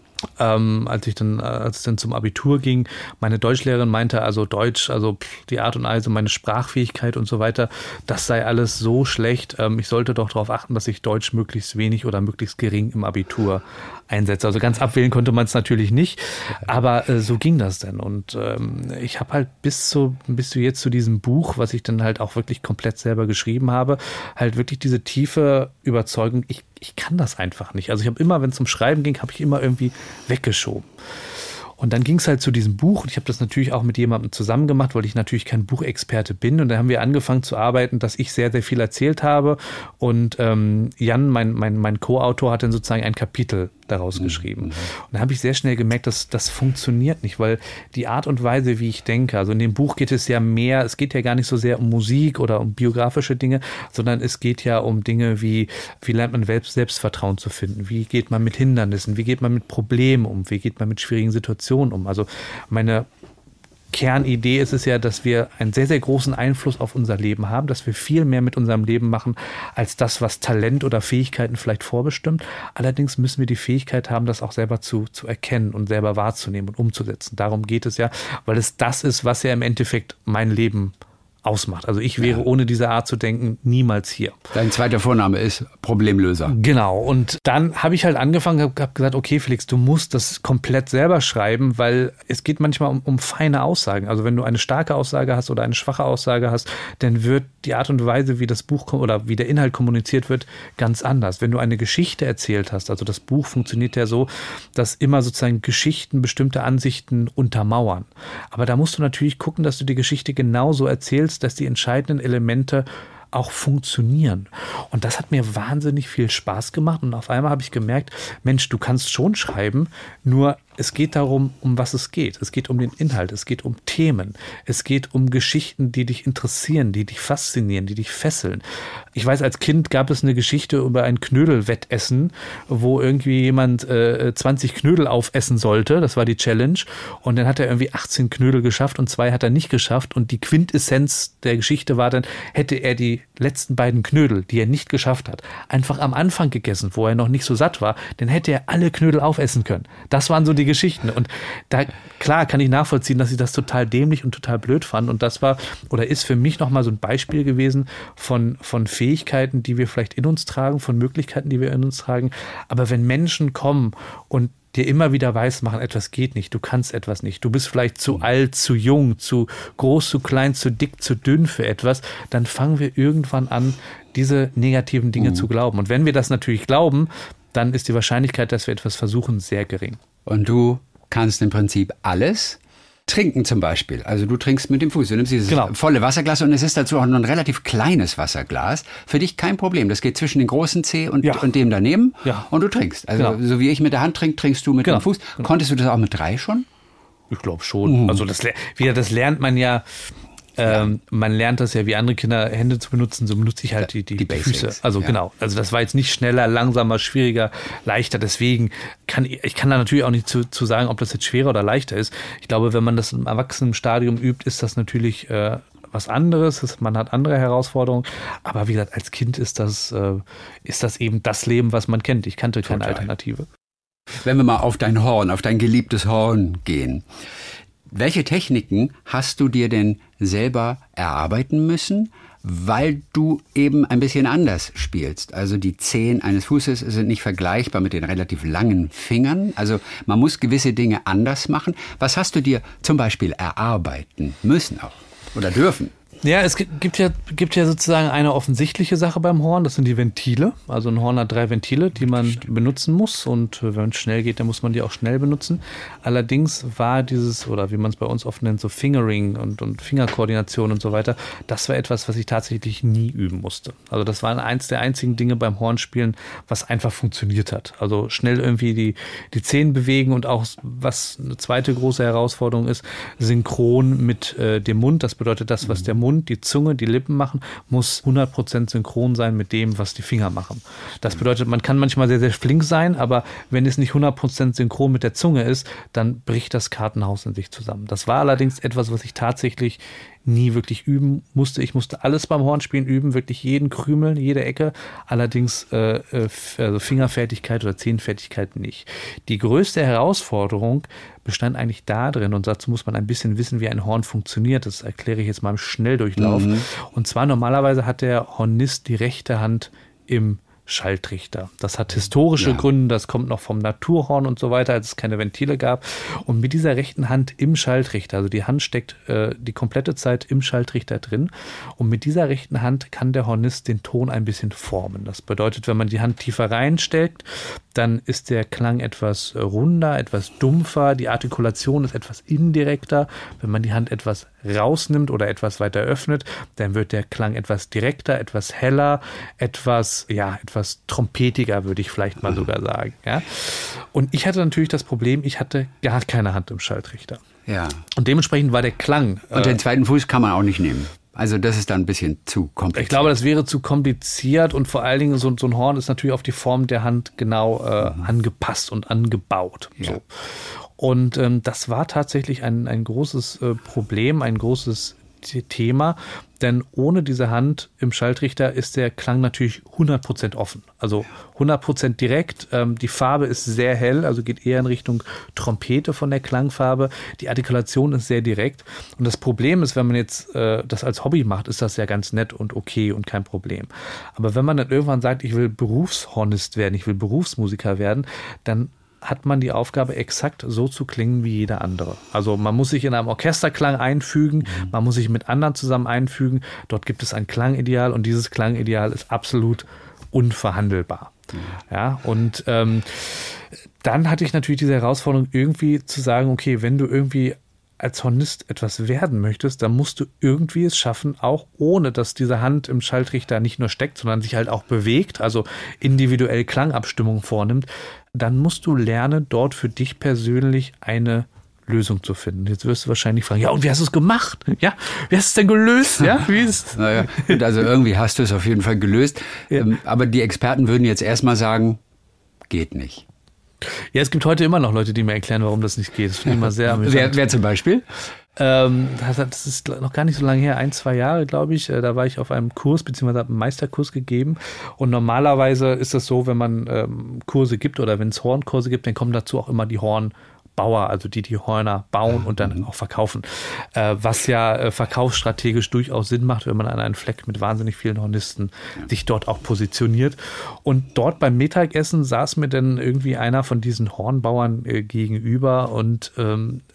B: ähm, als ich dann, als es dann zum Abitur ging, meine Deutschlehrerin meinte, also Deutsch, also die Art und Weise, meine Sprachfähigkeit und so weiter, das sei alles so schlecht. Ähm, ich sollte doch darauf achten, dass ich Deutsch möglichst wenig oder möglichst gering im Abitur einsetze. Also ganz abwählen konnte man es natürlich nicht, aber äh, so ging das dann. Und ähm, ich habe halt bis zu, bis zu jetzt zu diesem Buch, was ich dann halt auch wirklich komplett selber geschrieben habe, halt wirklich diese tiefe Überzeugung, ich, ich kann das einfach nicht. Also ich habe immer, wenn es zum Schreiben ging, habe ich immer irgendwie weggeschoben. Und dann ging es halt zu diesem Buch, und ich habe das natürlich auch mit jemandem zusammen gemacht, weil ich natürlich kein Buchexperte bin. Und da haben wir angefangen zu arbeiten, dass ich sehr, sehr viel erzählt habe. Und ähm, Jan, mein, mein, mein Co-Autor, hat dann sozusagen ein Kapitel daraus mhm. geschrieben. Und da habe ich sehr schnell gemerkt, dass das funktioniert nicht, weil die Art und Weise, wie ich denke, also in dem Buch geht es ja mehr, es geht ja gar nicht so sehr um Musik oder um biografische Dinge, sondern es geht ja um Dinge wie, wie lernt man selbst, Selbstvertrauen zu finden, wie geht man mit Hindernissen, wie geht man mit Problemen um, wie geht man mit schwierigen Situationen um. Also meine Kernidee ist es ja, dass wir einen sehr, sehr großen Einfluss auf unser Leben haben, dass wir viel mehr mit unserem Leben machen, als das, was Talent oder Fähigkeiten vielleicht vorbestimmt. Allerdings müssen wir die Fähigkeit haben, das auch selber zu, zu erkennen und selber wahrzunehmen und umzusetzen. Darum geht es ja, weil es das ist, was ja im Endeffekt mein Leben ausmacht. Also ich wäre ja. ohne diese Art zu denken niemals hier.
C: Dein zweiter Vorname ist Problemlöser.
B: Genau. Und dann habe ich halt angefangen, habe hab gesagt, okay Felix, du musst das komplett selber schreiben, weil es geht manchmal um, um feine Aussagen. Also wenn du eine starke Aussage hast oder eine schwache Aussage hast, dann wird die Art und Weise, wie das Buch oder wie der Inhalt kommuniziert wird, ganz anders. Wenn du eine Geschichte erzählt hast, also das Buch funktioniert ja so, dass immer sozusagen Geschichten bestimmte Ansichten untermauern. Aber da musst du natürlich gucken, dass du die Geschichte genauso erzählst, dass die entscheidenden Elemente auch funktionieren. Und das hat mir wahnsinnig viel Spaß gemacht. Und auf einmal habe ich gemerkt, Mensch, du kannst schon schreiben, nur es geht darum, um was es geht. Es geht um den Inhalt, es geht um Themen, es geht um Geschichten, die dich interessieren, die dich faszinieren, die dich fesseln. Ich weiß, als Kind gab es eine Geschichte über ein Knödelwettessen, wo irgendwie jemand äh, zwanzig Knödel aufessen sollte. Das war die Challenge. Und dann hat er irgendwie achtzehn Knödel geschafft und zwei hat er nicht geschafft. Und die Quintessenz der Geschichte war dann, hätte er die letzten beiden Knödel, die er nicht geschafft hat, einfach am Anfang gegessen, wo er noch nicht so satt war, dann hätte er alle Knödel aufessen können. Das waren so die Geschichten. Und da, klar, kann ich nachvollziehen, dass ich das total dämlich und total blöd fand. Und das war oder ist für mich nochmal so ein Beispiel gewesen von, von Fähigkeiten, die wir vielleicht in uns tragen, von Möglichkeiten, die wir in uns tragen. Aber wenn Menschen kommen und dir immer wieder weismachen, etwas geht nicht, du kannst etwas nicht, du bist vielleicht zu alt, zu jung, zu groß, zu klein, zu dick, zu dünn für etwas, dann fangen wir irgendwann an, diese negativen Dinge mhm. zu glauben. Und wenn wir das natürlich glauben, dann ist die Wahrscheinlichkeit, dass wir etwas versuchen, sehr gering.
C: Und du kannst im Prinzip alles, Trinken zum Beispiel. Also du trinkst mit dem Fuß. Du nimmst dieses
B: Genau.
C: volle Wasserglas und es ist dazu auch nur ein relativ kleines Wasserglas. Für dich kein Problem. Das geht zwischen den großen Zeh und,
B: Ja.
C: und dem daneben
B: Ja.
C: und du trinkst. Also
B: Genau.
C: so wie ich mit der Hand trinke, trinkst du mit
B: Genau.
C: dem Fuß.
B: Genau.
C: Konntest du das auch mit drei schon?
B: Ich glaube schon. Also das, le- wieder, das lernt man ja. Ähm, man lernt das ja, wie andere Kinder Hände zu benutzen, so benutze ich halt die, die,
C: Die
B: die Füße.
C: Basics,
B: Also
C: ja.
B: genau. Also das war jetzt nicht schneller, langsamer, schwieriger, leichter. Deswegen kann ich, ich kann da natürlich auch nicht zu, zu sagen, ob das jetzt schwerer oder leichter ist. Ich glaube, wenn man das im Erwachsenenstadium übt, ist das natürlich äh, was anderes. Man hat andere Herausforderungen. Aber wie gesagt, als Kind ist das, äh, ist das eben das Leben, was man kennt. Ich kannte keine
C: Total.
B: Alternative.
C: Wenn wir mal auf dein Horn, auf dein geliebtes Horn gehen. Welche Techniken hast du dir denn selber erarbeiten müssen, weil du eben ein bisschen anders spielst? Also die Zehen eines Fußes sind nicht vergleichbar mit den relativ langen Fingern. Also man muss gewisse Dinge anders machen. Was hast du dir zum Beispiel erarbeiten müssen auch oder dürfen?
B: Ja, es gibt gibt ja, gibt ja sozusagen eine offensichtliche Sache beim Horn, das sind die Ventile. Also ein Horn hat drei Ventile, die man benutzen muss und äh, wenn es schnell geht, dann muss man die auch schnell benutzen. Allerdings war dieses, oder wie man es bei uns oft nennt, so Fingering und, und Fingerkoordination und so weiter, das war etwas, was ich tatsächlich nie üben musste. Also das war eins der einzigen Dinge beim Hornspielen, was einfach funktioniert hat. Also schnell irgendwie die, die Zehen bewegen und auch, was eine zweite große Herausforderung ist, synchron mit äh, dem Mund. Das bedeutet, das, was der Mund, die Zunge, die Lippen machen, muss hundert Prozent synchron sein mit dem, was die Finger machen. Das bedeutet, man kann manchmal sehr, sehr flink sein, aber wenn es nicht hundert Prozent synchron mit der Zunge ist, dann bricht das Kartenhaus in sich zusammen. Das war allerdings etwas, was ich tatsächlich nie wirklich üben musste. Ich musste alles beim Hornspielen üben, wirklich jeden Krümel, jede Ecke. Allerdings äh, also Fingerfertigkeit oder Zehenfertigkeit nicht. Die größte Herausforderung bestand eigentlich darin, und dazu muss man ein bisschen wissen, wie ein Horn funktioniert. Das erkläre ich jetzt mal im Schnelldurchlauf. Mhm. Und zwar normalerweise hat der Hornist die rechte Hand im Schalltrichter. Das hat historische ja. Gründe, das kommt noch vom Naturhorn und so weiter, als es keine Ventile gab. Und mit dieser rechten Hand im Schalltrichter, also die Hand steckt äh, die komplette Zeit im Schalltrichter drin, und mit dieser rechten Hand kann der Hornist den Ton ein bisschen formen. Das bedeutet, wenn man die Hand tiefer reinsteckt, dann ist der Klang etwas runder, etwas dumpfer, die Artikulation ist etwas indirekter. Wenn man die Hand etwas rausnimmt oder etwas weiter öffnet, dann wird der Klang etwas direkter, etwas heller, etwas, ja, etwas trompetiger, würde ich vielleicht mal sogar sagen. Ja? Und ich hatte natürlich das Problem, ich hatte gar keine Hand im Schalltrichter.
C: Ja.
B: Und dementsprechend war der Klang.
C: Und den zweiten Fuß kann man auch nicht nehmen. Also das ist dann ein bisschen zu kompliziert.
B: Ich glaube, das wäre zu kompliziert und vor allen Dingen so, so ein Horn ist natürlich auf die Form der Hand genau äh, mhm. angepasst und angebaut. Ja. So. Und ähm, das war tatsächlich ein, ein großes äh, Problem, ein großes Thema, denn ohne diese Hand im Schalltrichter ist der Klang natürlich hundert Prozent offen, also hundert Prozent direkt. Ähm, die Farbe ist sehr hell, also geht eher in Richtung Trompete von der Klangfarbe. Die Artikulation ist sehr direkt und das Problem ist, wenn man jetzt äh, das als Hobby macht, ist das ja ganz nett und okay und kein Problem. Aber wenn man dann irgendwann sagt, ich will Berufshornist werden, ich will Berufsmusiker werden, dann hat man die Aufgabe, exakt so zu klingen wie jeder andere. Also man muss sich in einem Orchesterklang einfügen, man muss sich mit anderen zusammen einfügen. Dort gibt es ein Klangideal und dieses Klangideal ist absolut unverhandelbar. Ja, und ähm, dann hatte ich natürlich diese Herausforderung, irgendwie zu sagen, okay, wenn du irgendwie als Hornist etwas werden möchtest, dann musst du irgendwie es schaffen, auch ohne, dass diese Hand im Schalltrichter nicht nur steckt, sondern sich halt auch bewegt, also individuell Klangabstimmung vornimmt, dann musst du lernen, dort für dich persönlich eine Lösung zu finden. Jetzt wirst du wahrscheinlich fragen, ja, und wie hast du es gemacht? Ja, wie hast du es denn gelöst? Ja, wie ist
C: naja, also irgendwie hast du es auf jeden Fall gelöst. Ja. Aber die Experten würden jetzt erstmal sagen, geht nicht.
B: Ja, es gibt heute immer noch Leute, die mir erklären, warum das nicht geht. Das finde ich immer sehr amüsant.
C: Wer, wer zum Beispiel?
B: Ähm, das ist noch gar nicht so lange her, ein, zwei Jahre, glaube ich. Da war ich auf einem Kurs, beziehungsweise habe einen Meisterkurs gegeben. Und normalerweise ist das so, wenn man ähm, Kurse gibt oder wenn es Hornkurse gibt, dann kommen dazu auch immer die Hornbauer, also die die Hörner bauen und dann auch verkaufen. Äh, was ja äh, verkaufsstrategisch durchaus Sinn macht, wenn man an einen Fleck mit wahnsinnig vielen Hornisten sich dort auch positioniert. Und dort beim Mittagessen saß mir dann irgendwie einer von diesen Hornbauern äh, gegenüber und ähm,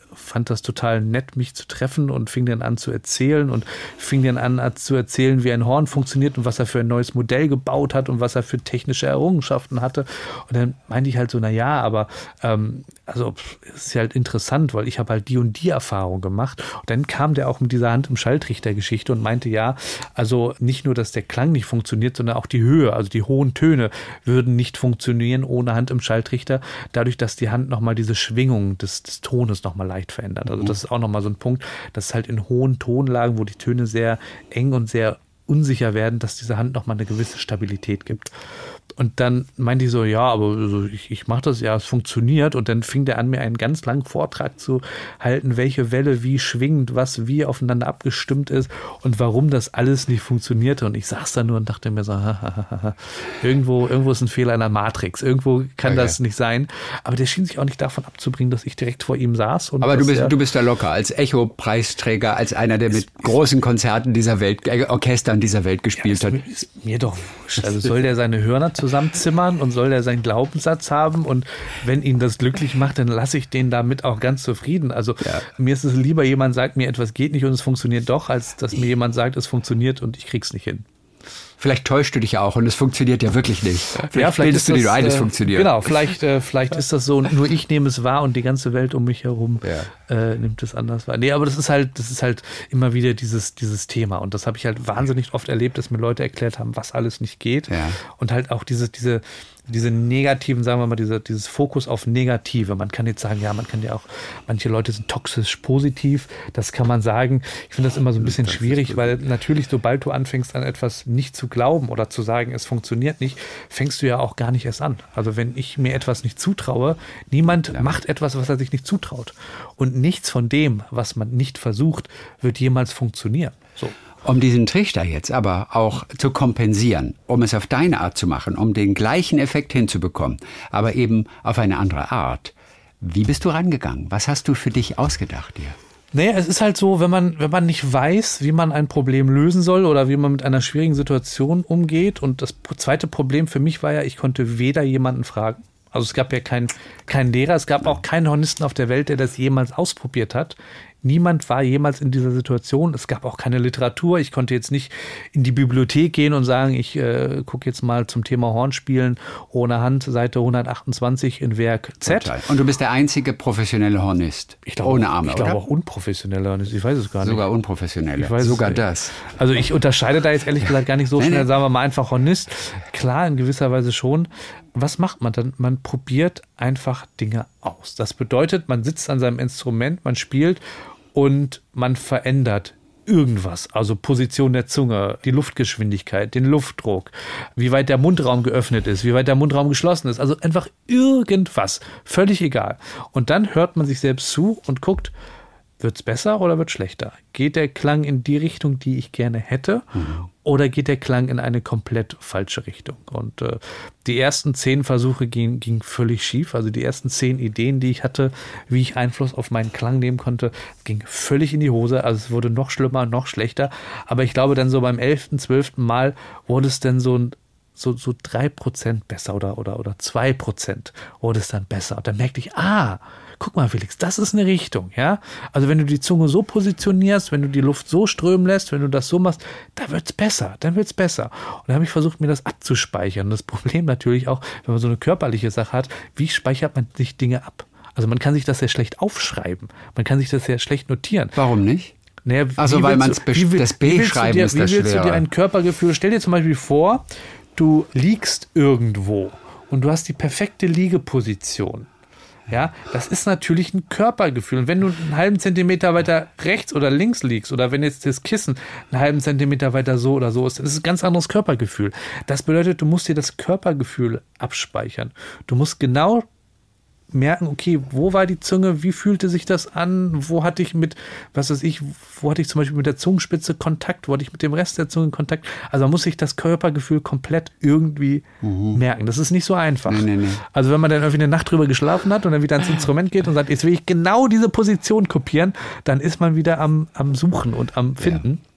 B: fand das total nett, mich zu treffen und fing dann an zu erzählen und fing dann an zu erzählen, wie ein Horn funktioniert und was er für ein neues Modell gebaut hat und was er für technische Errungenschaften hatte. Und dann meinte ich halt so, na ja, aber ähm, also es ist halt interessant, weil ich habe halt die und die Erfahrung gemacht. Und dann kam der auch mit dieser Hand im Schalltrichter-Geschichte und meinte, ja, also nicht nur, dass der Klang nicht funktioniert, sondern auch die Höhe, also die hohen Töne würden nicht funktionieren ohne Hand im Schalltrichter, dadurch, dass die Hand nochmal diese Schwingung des, des Tones nochmal leicht verändert. Also das ist auch nochmal so ein Punkt, dass halt in hohen Tonlagen, wo die Töne sehr eng und sehr unsicher werden, dass diese Hand nochmal eine gewisse Stabilität gibt. Und dann meinte ich so, ja, aber ich, ich mache das ja, es funktioniert. Und dann fing der an, mir einen ganz langen Vortrag zu halten, welche Welle wie schwingend, was wie aufeinander abgestimmt ist und warum das alles nicht funktionierte. Und ich saß da nur und dachte mir so, ha, ha, ha, ha. Irgendwo, irgendwo ist ein Fehler in der Matrix. Irgendwo kann okay. das nicht sein. Aber der schien sich auch nicht davon abzubringen, dass ich direkt vor ihm saß. Und
C: aber du bist, du bist da locker, als Echo-Preisträger, als einer, der mit großen Konzerten dieser Welt, äh, Orchestern dieser Welt gespielt
B: ja,
C: hat.
B: Ist, ist mir doch wurscht. Also soll der seine Hörner zusammenzimmern und soll der seinen Glaubenssatz haben und wenn ihn das glücklich macht, dann lasse ich den damit auch ganz zufrieden. Also ja. mir ist es lieber, jemand sagt mir, etwas geht nicht und es funktioniert doch, als dass mir jemand sagt, es funktioniert und ich krieg's nicht hin.
C: Vielleicht täuschst du dich auch und es funktioniert ja wirklich nicht. Vielleicht,
B: ja, vielleicht
C: bildest du dir ein, es äh, funktioniert.
B: Genau, vielleicht, äh, vielleicht ist das so, nur ich nehme es wahr und die ganze Welt um mich herum ja. äh, nimmt es anders wahr. Nee, aber das ist halt, das ist halt immer wieder dieses, dieses Thema und das habe ich halt wahnsinnig oft erlebt, dass mir Leute erklärt haben, was alles nicht geht
C: ja.
B: und halt auch diese, diese diese negativen, sagen wir mal, diese, dieses Fokus auf Negative. Man kann jetzt sagen, ja, man kann ja auch, manche Leute sind toxisch positiv, das kann man sagen. Ich finde das immer so ein bisschen schwierig, weil natürlich, sobald du anfängst, an etwas nicht zu glauben oder zu sagen, es funktioniert nicht, fängst du ja auch gar nicht erst an. Also wenn ich mir etwas nicht zutraue, niemand ja. macht etwas, was er sich nicht zutraut. Und nichts von dem, was man nicht versucht, wird jemals funktionieren. So.
C: Um diesen Trichter jetzt aber auch zu kompensieren, um es auf deine Art zu machen, um den gleichen Effekt hinzubekommen, aber eben auf eine andere Art. Wie bist du rangegangen? Was hast du für dich ausgedacht dir?
B: Naja, es ist halt so, wenn man, wenn man nicht weiß, wie man ein Problem lösen soll oder wie man mit einer schwierigen Situation umgeht. Und das zweite Problem für mich war ja, ich konnte weder jemanden fragen. Also es gab ja keinen kein Lehrer, es gab auch keinen Hornisten auf der Welt, der das jemals ausprobiert hat. Niemand war jemals in dieser Situation. Es gab auch keine Literatur. Ich konnte jetzt nicht in die Bibliothek gehen und sagen, ich äh, gucke jetzt mal zum Thema Hornspielen ohne Hand, Seite hundertachtundzwanzig in Werk Z.
C: Total. Und du bist der einzige professionelle Hornist.
B: Ich glaube,
C: ohne Arme,
B: Ich glaube
C: oder?
B: auch unprofessionelle Hornist. Ich weiß es gar nicht.
C: Sogar unprofessionelle.
B: Ich weiß
C: Sogar
B: es
C: das.
B: Also ich unterscheide da jetzt ehrlich gesagt gar nicht so
C: nee,
B: schnell.
C: Nee.
B: Sagen wir mal einfach Hornist. Klar, in gewisser Weise schon. Was macht man dann? Man probiert einfach Dinge aus. Das bedeutet, man sitzt an seinem Instrument, man spielt und man verändert irgendwas, also Position der Zunge, die Luftgeschwindigkeit, den Luftdruck, wie weit der Mundraum geöffnet ist, wie weit der Mundraum geschlossen ist, also einfach irgendwas, völlig egal. Und dann hört man sich selbst zu und guckt, wird's besser oder wird schlechter? Geht der Klang in die Richtung, die ich gerne hätte, mhm. oder geht der Klang in eine komplett falsche Richtung? Und äh, die ersten zehn Versuche gingen, gingen völlig schief. Also die ersten zehn Ideen, die ich hatte, wie ich Einfluss auf meinen Klang nehmen konnte, ging völlig in die Hose. Also es wurde noch schlimmer, noch schlechter. Aber ich glaube, dann so beim elften, zwölften Mal wurde es dann so ein so, so drei Prozent besser oder, oder, oder zwei Prozent wurde es dann besser. Und dann merkte ich, ah, guck mal, Felix, das ist eine Richtung, ja. Also wenn du die Zunge so positionierst, wenn du die Luft so strömen lässt, wenn du das so machst, da wird's besser, dann wird's besser. Und dann habe ich versucht, mir das abzuspeichern. Und das Problem natürlich auch, wenn man so eine körperliche Sache hat, wie speichert man sich Dinge ab? Also man kann sich das sehr schlecht aufschreiben. Man kann sich das sehr schlecht notieren.
C: Warum nicht?
B: Naja,
C: also weil man das B-Schreiben ist das schwer.
B: Wie willst du dir ein Körpergefühl, stell dir zum Beispiel vor, du liegst irgendwo und du hast die perfekte Liegeposition. Ja, das ist natürlich ein Körpergefühl. Und wenn du einen halben Zentimeter weiter rechts oder links liegst oder wenn jetzt das Kissen einen halben Zentimeter weiter so oder so ist, das ist ein ganz anderes Körpergefühl. Das bedeutet, du musst dir das Körpergefühl abspeichern. Du musst genau merken, okay, wo war die Zunge, wie fühlte sich das an, wo hatte ich mit, was weiß ich, wo hatte ich zum Beispiel mit der Zungenspitze Kontakt, wo hatte ich mit dem Rest der Zunge Kontakt, also man muss sich das Körpergefühl komplett irgendwie mhm. merken, das ist nicht so einfach. Nee, nee, nee. Also wenn man dann irgendwie eine Nacht drüber geschlafen hat und dann wieder ans Instrument geht und sagt, jetzt will ich genau diese Position kopieren, dann ist man wieder am, am Suchen und am Finden.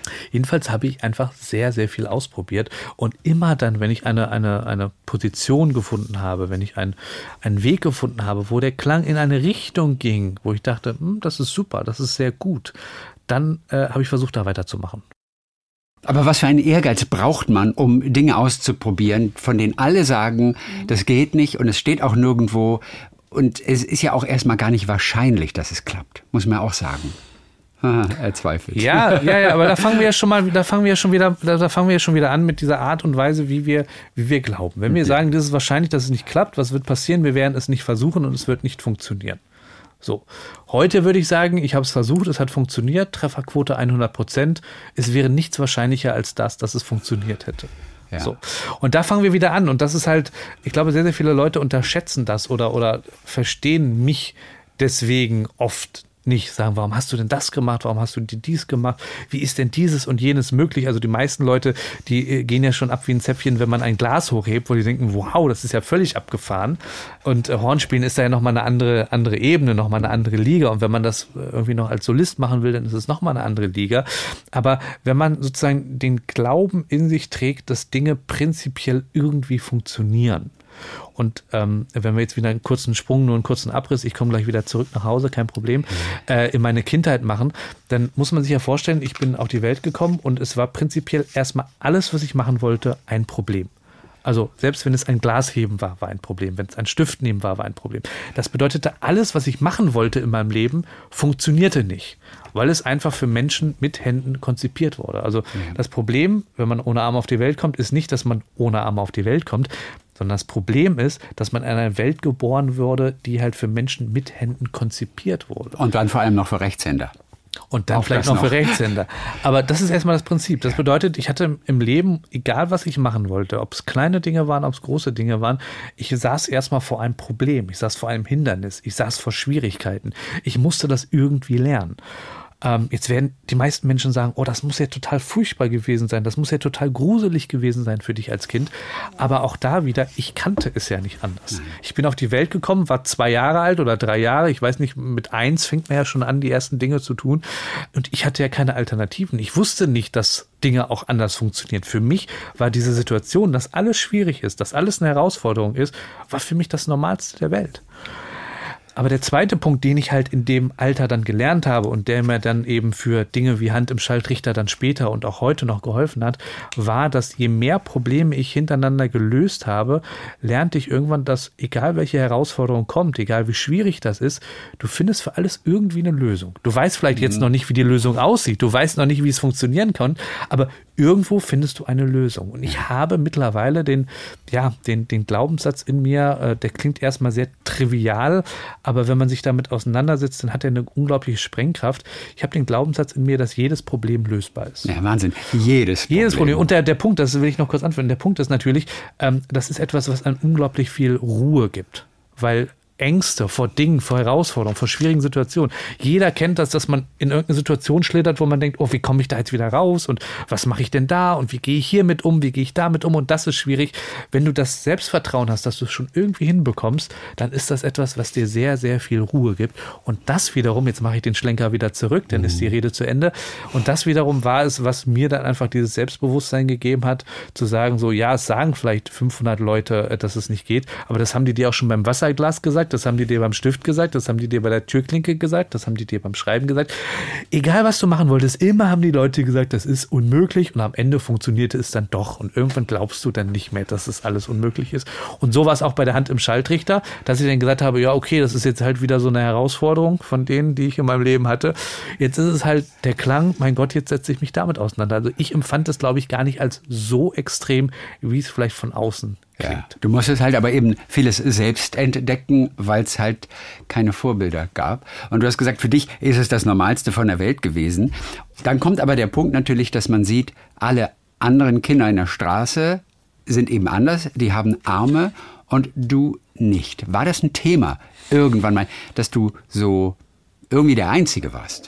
B: Jedenfalls habe ich einfach sehr, sehr viel ausprobiert und immer dann, wenn ich eine, eine, eine Position gefunden habe, wenn ich ein, einen Weg gefunden habe, wo der Klang in eine Richtung ging, wo ich dachte, hm, das ist super, das ist sehr gut, dann äh, habe ich versucht, da weiterzumachen.
C: Aber was für einen Ehrgeiz braucht man, um Dinge auszuprobieren, von denen alle sagen, das geht nicht und es steht auch nirgendwo und es ist ja auch erstmal gar nicht wahrscheinlich, dass es klappt, muss man auch sagen. Er zweifelt.
B: Ja, ja, ja, aber da fangen wir ja schon mal, da fangen wir ja schon wieder, da fangen wir ja schon wieder an mit dieser Art und Weise, wie wir, wie wir glauben. Wenn wir sagen, das ist wahrscheinlich, dass es nicht klappt, was wird passieren? Wir werden es nicht versuchen und es wird nicht funktionieren. So. Heute würde ich sagen, ich habe es versucht, es hat funktioniert, Trefferquote hundert Prozent. Es wäre nichts wahrscheinlicher als das, dass es funktioniert hätte. Ja. So. Und da fangen wir wieder an. Und das ist halt, ich glaube, sehr, sehr viele Leute unterschätzen das oder, oder verstehen mich deswegen oft nicht, sagen, warum hast du denn das gemacht, warum hast du dies gemacht, wie ist denn dieses und jenes möglich? Also die meisten Leute, die gehen ja schon ab wie ein Zäpfchen, wenn man ein Glas hochhebt, wo die denken, wow, das ist ja völlig abgefahren. Und äh, Hornspielen ist da ja nochmal eine andere, andere Ebene, nochmal eine andere Liga. Und wenn man das irgendwie noch als Solist machen will, dann ist es nochmal eine andere Liga. Aber wenn man sozusagen den Glauben in sich trägt, dass Dinge prinzipiell irgendwie funktionieren, und ähm, wenn wir jetzt wieder einen kurzen Sprung, nur einen kurzen Abriss, ich komme gleich wieder zurück nach Hause, kein Problem, äh, in meine Kindheit machen, dann muss man sich ja vorstellen, ich bin auf die Welt gekommen und es war prinzipiell erstmal alles, was ich machen wollte, ein Problem. Also selbst wenn es ein Glas heben war, war ein Problem. Wenn es ein Stift nehmen war, war ein Problem. Das bedeutete, alles, was ich machen wollte in meinem Leben, funktionierte nicht, weil es einfach für Menschen mit Händen konzipiert wurde. Also ja. Das Problem, wenn man ohne Arme auf die Welt kommt, ist nicht, dass man ohne Arme auf die Welt kommt, sondern das Problem ist, dass man in einer Welt geboren wurde, die halt für Menschen mit Händen konzipiert wurde.
C: Und dann vor allem noch für Rechtshänder.
B: Und dann
C: auch
B: vielleicht noch, noch für Rechtshänder. Aber das ist erstmal das Prinzip. Das bedeutet, ich hatte im Leben, egal was ich machen wollte, ob es kleine Dinge waren, ob es große Dinge waren, ich saß erstmal vor einem Problem, ich saß vor einem Hindernis, ich saß vor Schwierigkeiten. Ich musste das irgendwie lernen. Ähm, jetzt werden die meisten Menschen sagen, oh, das muss ja total furchtbar gewesen sein, das muss ja total gruselig gewesen sein für dich als Kind. Aber auch da wieder, ich kannte es ja nicht anders. Ich bin auf die Welt gekommen, war zwei Jahre alt oder drei Jahre, ich weiß nicht, mit eins fängt man ja schon an, die ersten Dinge zu tun. Und ich hatte ja keine Alternativen. Ich wusste nicht, dass Dinge auch anders funktionieren. Für mich war diese Situation, dass alles schwierig ist, dass alles eine Herausforderung ist, war für mich das Normalste der Welt. Aber der zweite Punkt, den ich halt in dem Alter dann gelernt habe und der mir dann eben für Dinge wie Hand im Schalltrichter dann später und auch heute noch geholfen hat, war, dass je mehr Probleme ich hintereinander gelöst habe, lernte ich irgendwann, dass egal welche Herausforderung kommt, egal wie schwierig das ist, du findest für alles irgendwie eine Lösung. Du weißt vielleicht jetzt noch nicht, wie die Lösung aussieht, du weißt noch nicht, wie es funktionieren kann, aber irgendwo findest du eine Lösung. Und ich habe mittlerweile den, ja, den, den Glaubenssatz in mir, äh, der klingt erstmal sehr trivial, aber wenn man sich damit auseinandersetzt, dann hat er eine unglaubliche Sprengkraft. Ich habe den Glaubenssatz in mir, dass jedes Problem lösbar ist.
C: Ja, Wahnsinn. Jedes Problem.
B: Jedes Problem. Und der, der Punkt, das will ich noch kurz anführen, der Punkt ist natürlich, ähm, das ist etwas, was einem unglaublich viel Ruhe gibt. Weil Ängste vor Dingen, vor Herausforderungen, vor schwierigen Situationen. Jeder kennt das, dass man in irgendeine Situation schlittert, wo man denkt, oh, wie komme ich da jetzt wieder raus und was mache ich denn da und wie gehe ich hiermit um, wie gehe ich damit um und das ist schwierig. Wenn du das Selbstvertrauen hast, dass du es schon irgendwie hinbekommst, dann ist das etwas, was dir sehr, sehr viel Ruhe gibt. Und das wiederum, jetzt mache ich den Schlenker wieder zurück, dann ist die Rede zu Ende. Und das wiederum war es, was mir dann einfach dieses Selbstbewusstsein gegeben hat, zu sagen so, ja, es sagen vielleicht fünfhundert Leute, dass es nicht geht, aber das haben die dir auch schon beim Wasserglas gesagt, das haben die dir beim Stift gesagt, das haben die dir bei der Türklinke gesagt, das haben die dir beim Schreiben gesagt. Egal, was du machen wolltest, immer haben die Leute gesagt, das ist unmöglich und am Ende funktionierte es dann doch und irgendwann glaubst du dann nicht mehr, dass es alles unmöglich ist. Und so war es auch bei der Hand im Schalltrichter, dass ich dann gesagt habe, ja okay, das ist jetzt halt wieder so eine Herausforderung von denen, die ich in meinem Leben hatte. Jetzt ist es halt der Klang, mein Gott, jetzt setze ich mich damit auseinander. Also ich empfand es, glaube ich, gar nicht als so extrem, wie es vielleicht von außen klingt.
C: Ja, du musstest halt aber eben vieles selbst entdecken, weil es halt keine Vorbilder gab. Und du hast gesagt, für dich ist es das Normalste von der Welt gewesen. Dann kommt aber der Punkt natürlich, dass man sieht, alle anderen Kinder in der Straße sind eben anders, die haben Arme und du nicht. War das ein Thema irgendwann mal, dass du so irgendwie der Einzige warst?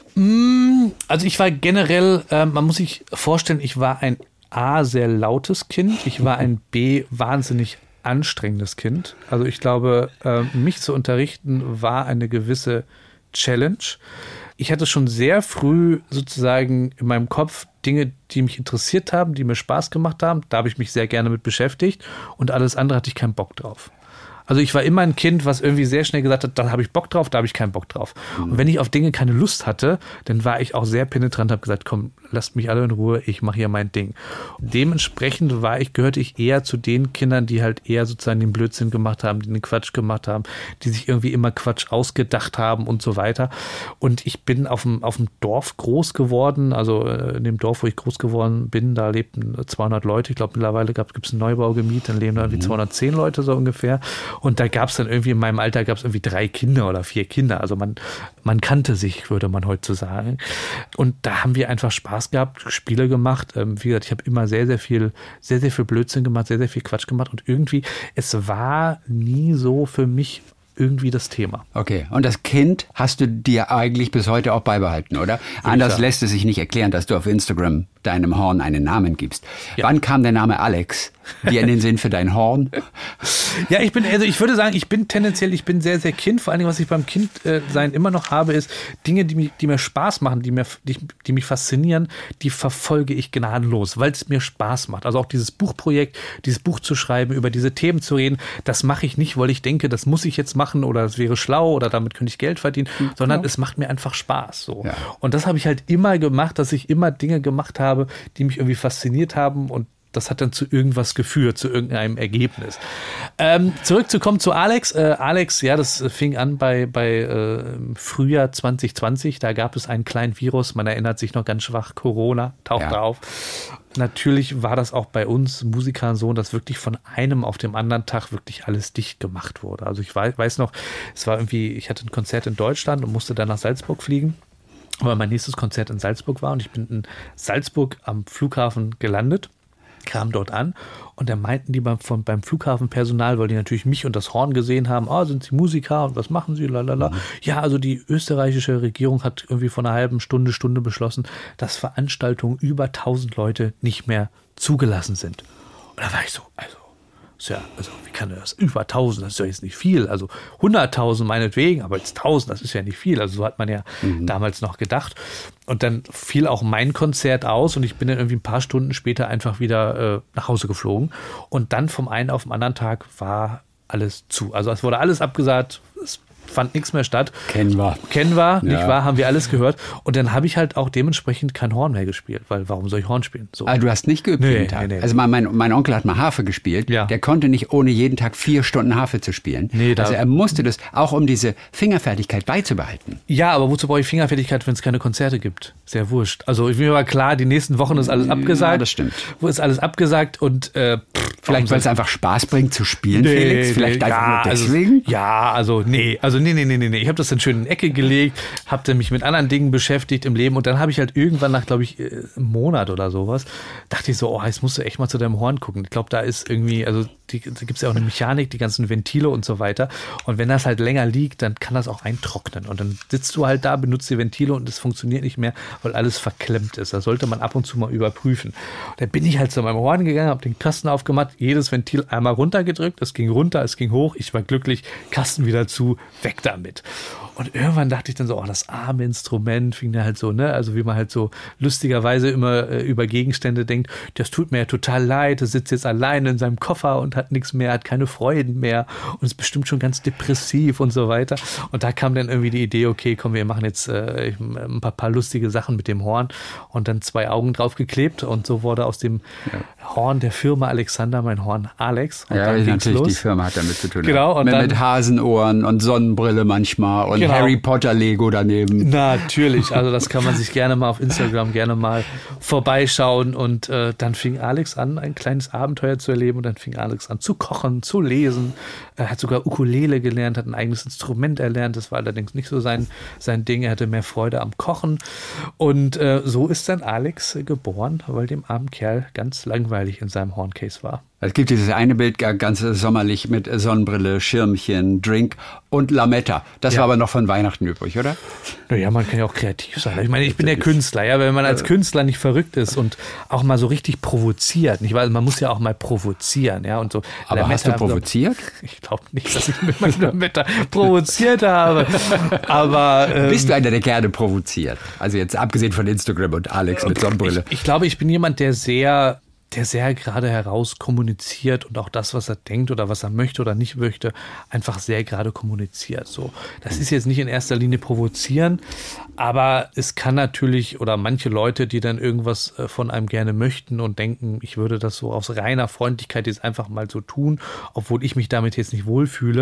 B: Also ich war generell, äh, man muss sich vorstellen, ich war ein A, sehr lautes Kind. Ich war ein B, wahnsinnig anstrengendes Kind. Also ich glaube, äh, mich zu unterrichten war eine gewisse Challenge. Ich hatte schon sehr früh sozusagen in meinem Kopf Dinge, die mich interessiert haben, die mir Spaß gemacht haben, da habe ich mich sehr gerne mit beschäftigt und alles andere hatte ich keinen Bock drauf. Also ich war immer ein Kind, was irgendwie sehr schnell gesagt hat, da habe ich Bock drauf, da habe ich keinen Bock drauf. Mhm. Und wenn ich auf Dinge keine Lust hatte, dann war ich auch sehr penetrant, habe gesagt, komm, lasst mich alle in Ruhe, ich mache hier mein Ding. Und dementsprechend war ich, gehörte ich eher zu den Kindern, die halt eher sozusagen den Blödsinn gemacht haben, die den Quatsch gemacht haben, die sich irgendwie immer Quatsch ausgedacht haben und so weiter. Und ich bin auf dem, auf dem Dorf groß geworden, also in dem Dorf, wo ich groß geworden bin, da lebten zweihundert Leute. Ich glaube, mittlerweile gibt es ein Neubaugebiet, dann leben da irgendwie mhm. zweihundertzehn Leute so ungefähr. Und da gab es dann irgendwie, in meinem Alter gab es irgendwie drei Kinder oder vier Kinder. Also man, man kannte sich, würde man heute so sagen. Und da haben wir einfach Spaß gehabt, Spiele gemacht. Ähm, wie gesagt, ich habe immer sehr, sehr viel, sehr, sehr viel Blödsinn gemacht, sehr, sehr viel Quatsch gemacht. Und irgendwie, es war nie so für mich irgendwie das Thema.
C: Okay, und das Kind hast du dir eigentlich bis heute auch beibehalten, oder? Anders lässt es sich nicht erklären, dass du auf Instagram deinem Horn einen Namen gibst. Ja. Wann kam der Name Alex dir in den Sinn für dein Horn?
B: Ja, ich bin, also ich würde sagen, ich bin tendenziell, ich bin sehr, sehr Kind. Vor allem, was ich beim Kindsein immer noch habe, ist Dinge, die, mich, die mir Spaß machen, die, mir, die, die mich faszinieren, die verfolge ich gnadenlos, weil es mir Spaß macht. Also auch dieses Buchprojekt, dieses Buch zu schreiben, über diese Themen zu reden, das mache ich nicht, weil ich denke, das muss ich jetzt machen oder es wäre schlau oder damit könnte ich Geld verdienen, mhm. sondern es macht mir einfach Spaß. So. Ja. Und das habe ich halt immer gemacht, dass ich immer Dinge gemacht habe, die mich irgendwie fasziniert haben und das hat dann zu irgendwas geführt, zu irgendeinem Ergebnis. Ähm, zurückzukommen zu Alex. Äh, Alex, ja, das fing an bei, bei äh, Frühjahr zwanzig zwanzig. Da gab es einen kleinen Virus, man erinnert sich noch ganz schwach, Corona tauchte ja. auf. Natürlich war das auch bei uns Musikern so, dass wirklich von einem auf dem anderen Tag wirklich alles dicht gemacht wurde. Also ich weiß, weiß noch, es war irgendwie, ich hatte ein Konzert in Deutschland und musste dann nach Salzburg fliegen, weil mein nächstes Konzert in Salzburg war und ich bin in Salzburg am Flughafen gelandet, kam dort an und da meinten die beim, von, beim Flughafenpersonal, weil die natürlich mich und das Horn gesehen haben, ah, sind Sie Musiker und was machen Sie, lalala. Mhm. Ja, also die österreichische Regierung hat irgendwie vor einer halben Stunde, Stunde beschlossen, dass Veranstaltungen über tausend Leute nicht mehr zugelassen sind. Und da war ich so, also ja, also wie kann das? Über tausend, das ist ja jetzt nicht viel. Also hunderttausend meinetwegen, aber jetzt tausend, das ist ja nicht viel. Also so hat man ja mhm. damals noch gedacht. Und dann fiel auch mein Konzert aus und ich bin dann irgendwie ein paar Stunden später einfach wieder äh, nach Hause geflogen. Und dann vom einen auf den anderen Tag war alles zu. Also es wurde alles abgesagt, es fand nichts mehr statt.
C: Kennen wir.
B: Kennen wir, ja. Nicht wahr? Haben wir alles gehört. Und dann habe ich halt auch dementsprechend kein Horn mehr gespielt, weil warum soll ich Horn spielen? So.
C: Also du hast nicht geübt
B: nee,
C: jeden Tag?
B: Nee, nee.
C: Also mein, mein, mein Onkel hat mal Harfe gespielt. Ja. Der konnte nicht ohne jeden Tag vier Stunden Harfe zu spielen. Nee, also er musste das, auch um diese Fingerfertigkeit beizubehalten.
B: Ja, aber wozu brauche ich Fingerfertigkeit, wenn es keine Konzerte gibt? Sehr wurscht. Also ich bin mir mal klar, die nächsten Wochen ist alles abgesagt. Ja,
C: das stimmt.
B: Wo ist alles abgesagt und äh,
C: vielleicht, weil es einfach Spaß bringt zu spielen, nee, Felix? Vielleicht
B: nee,
C: einfach
B: ja,
C: nur deswegen?
B: Also, ja, also nee, also nee, nee, nee, nee, nee. Ich habe das dann schön in die Ecke gelegt, habe dann mich mit anderen Dingen beschäftigt im Leben und dann habe ich halt irgendwann nach, glaube ich, einem Monat oder sowas, dachte ich so, oh, jetzt musst du echt mal zu deinem Horn gucken. Ich glaube, da ist irgendwie, also die, da gibt es ja auch eine Mechanik, die ganzen Ventile und so weiter. Und wenn das halt länger liegt, dann kann das auch eintrocknen. Und dann sitzt du halt da, benutzt die Ventile und es funktioniert nicht mehr, weil alles verklemmt ist. Da sollte man ab und zu mal überprüfen. Und dann bin ich halt zu meinem Horn gegangen, habe den Kasten aufgemacht, jedes Ventil einmal runtergedrückt, es ging runter, es ging hoch, ich war glücklich, Kasten wieder zu, weg damit. Und irgendwann dachte ich dann so, oh, das arme Instrument, fing da halt so, ne, also wie man halt so lustigerweise immer äh, über Gegenstände denkt, das tut mir ja total leid, er sitzt jetzt alleine in seinem Koffer und hat nichts mehr, hat keine Freuden mehr und ist bestimmt schon ganz depressiv und so weiter. Und da kam dann irgendwie die Idee, okay, komm, wir machen jetzt äh, ein paar, paar lustige Sachen mit dem Horn und dann zwei Augen draufgeklebt und so wurde aus dem ja. Horn der Firma Alexander mein Horn Alex. Und
C: ja,
B: dann
C: natürlich,
B: los.
C: Die Firma hat damit zu tun.
B: Genau. Und
C: mit,
B: dann,
C: mit Hasenohren und Sonnenbrille manchmal und genau. Harry Potter Lego daneben.
B: Natürlich, also das kann man sich gerne mal auf Instagram gerne mal vorbeischauen und äh, dann fing Alex an, ein kleines Abenteuer zu erleben und dann fing Alex an zu kochen, zu lesen. Er hat sogar Ukulele gelernt, hat ein eigenes Instrument erlernt, das war allerdings nicht so sein, sein Ding, er hatte mehr Freude am Kochen und äh, so ist dann Alex geboren, weil dem armen Kerl ganz langweilig in seinem Horncase war.
C: Es gibt dieses eine Bild, ganz sommerlich mit Sonnenbrille, Schirmchen, Drink und Lametta. Das ja. war aber noch von Weihnachten übrig, oder?
B: Naja, man kann ja auch kreativ sein. Ich meine, ich bin der Künstler. Ja, wenn man als Künstler nicht verrückt ist und auch mal so richtig provoziert. Nicht wahr? Man muss ja auch mal provozieren. Ja, und so.
C: Aber Lametta, hast du provoziert?
B: Ich glaube nicht, dass ich mit meinem Lametta provoziert habe. Aber ähm,
C: bist du einer, der gerne provoziert? Also jetzt abgesehen von Instagram und Alex mit Sonnenbrille.
B: Ich, ich glaube, ich bin jemand, der sehr... der sehr gerade heraus kommuniziert und auch das, was er denkt oder was er möchte oder nicht möchte, einfach sehr gerade kommuniziert. So, das ist jetzt nicht in erster Linie provozieren, aber es kann natürlich, oder manche Leute, die dann irgendwas von einem gerne möchten und denken, ich würde das so aus reiner Freundlichkeit jetzt einfach mal so tun, obwohl ich mich damit jetzt nicht wohlfühle,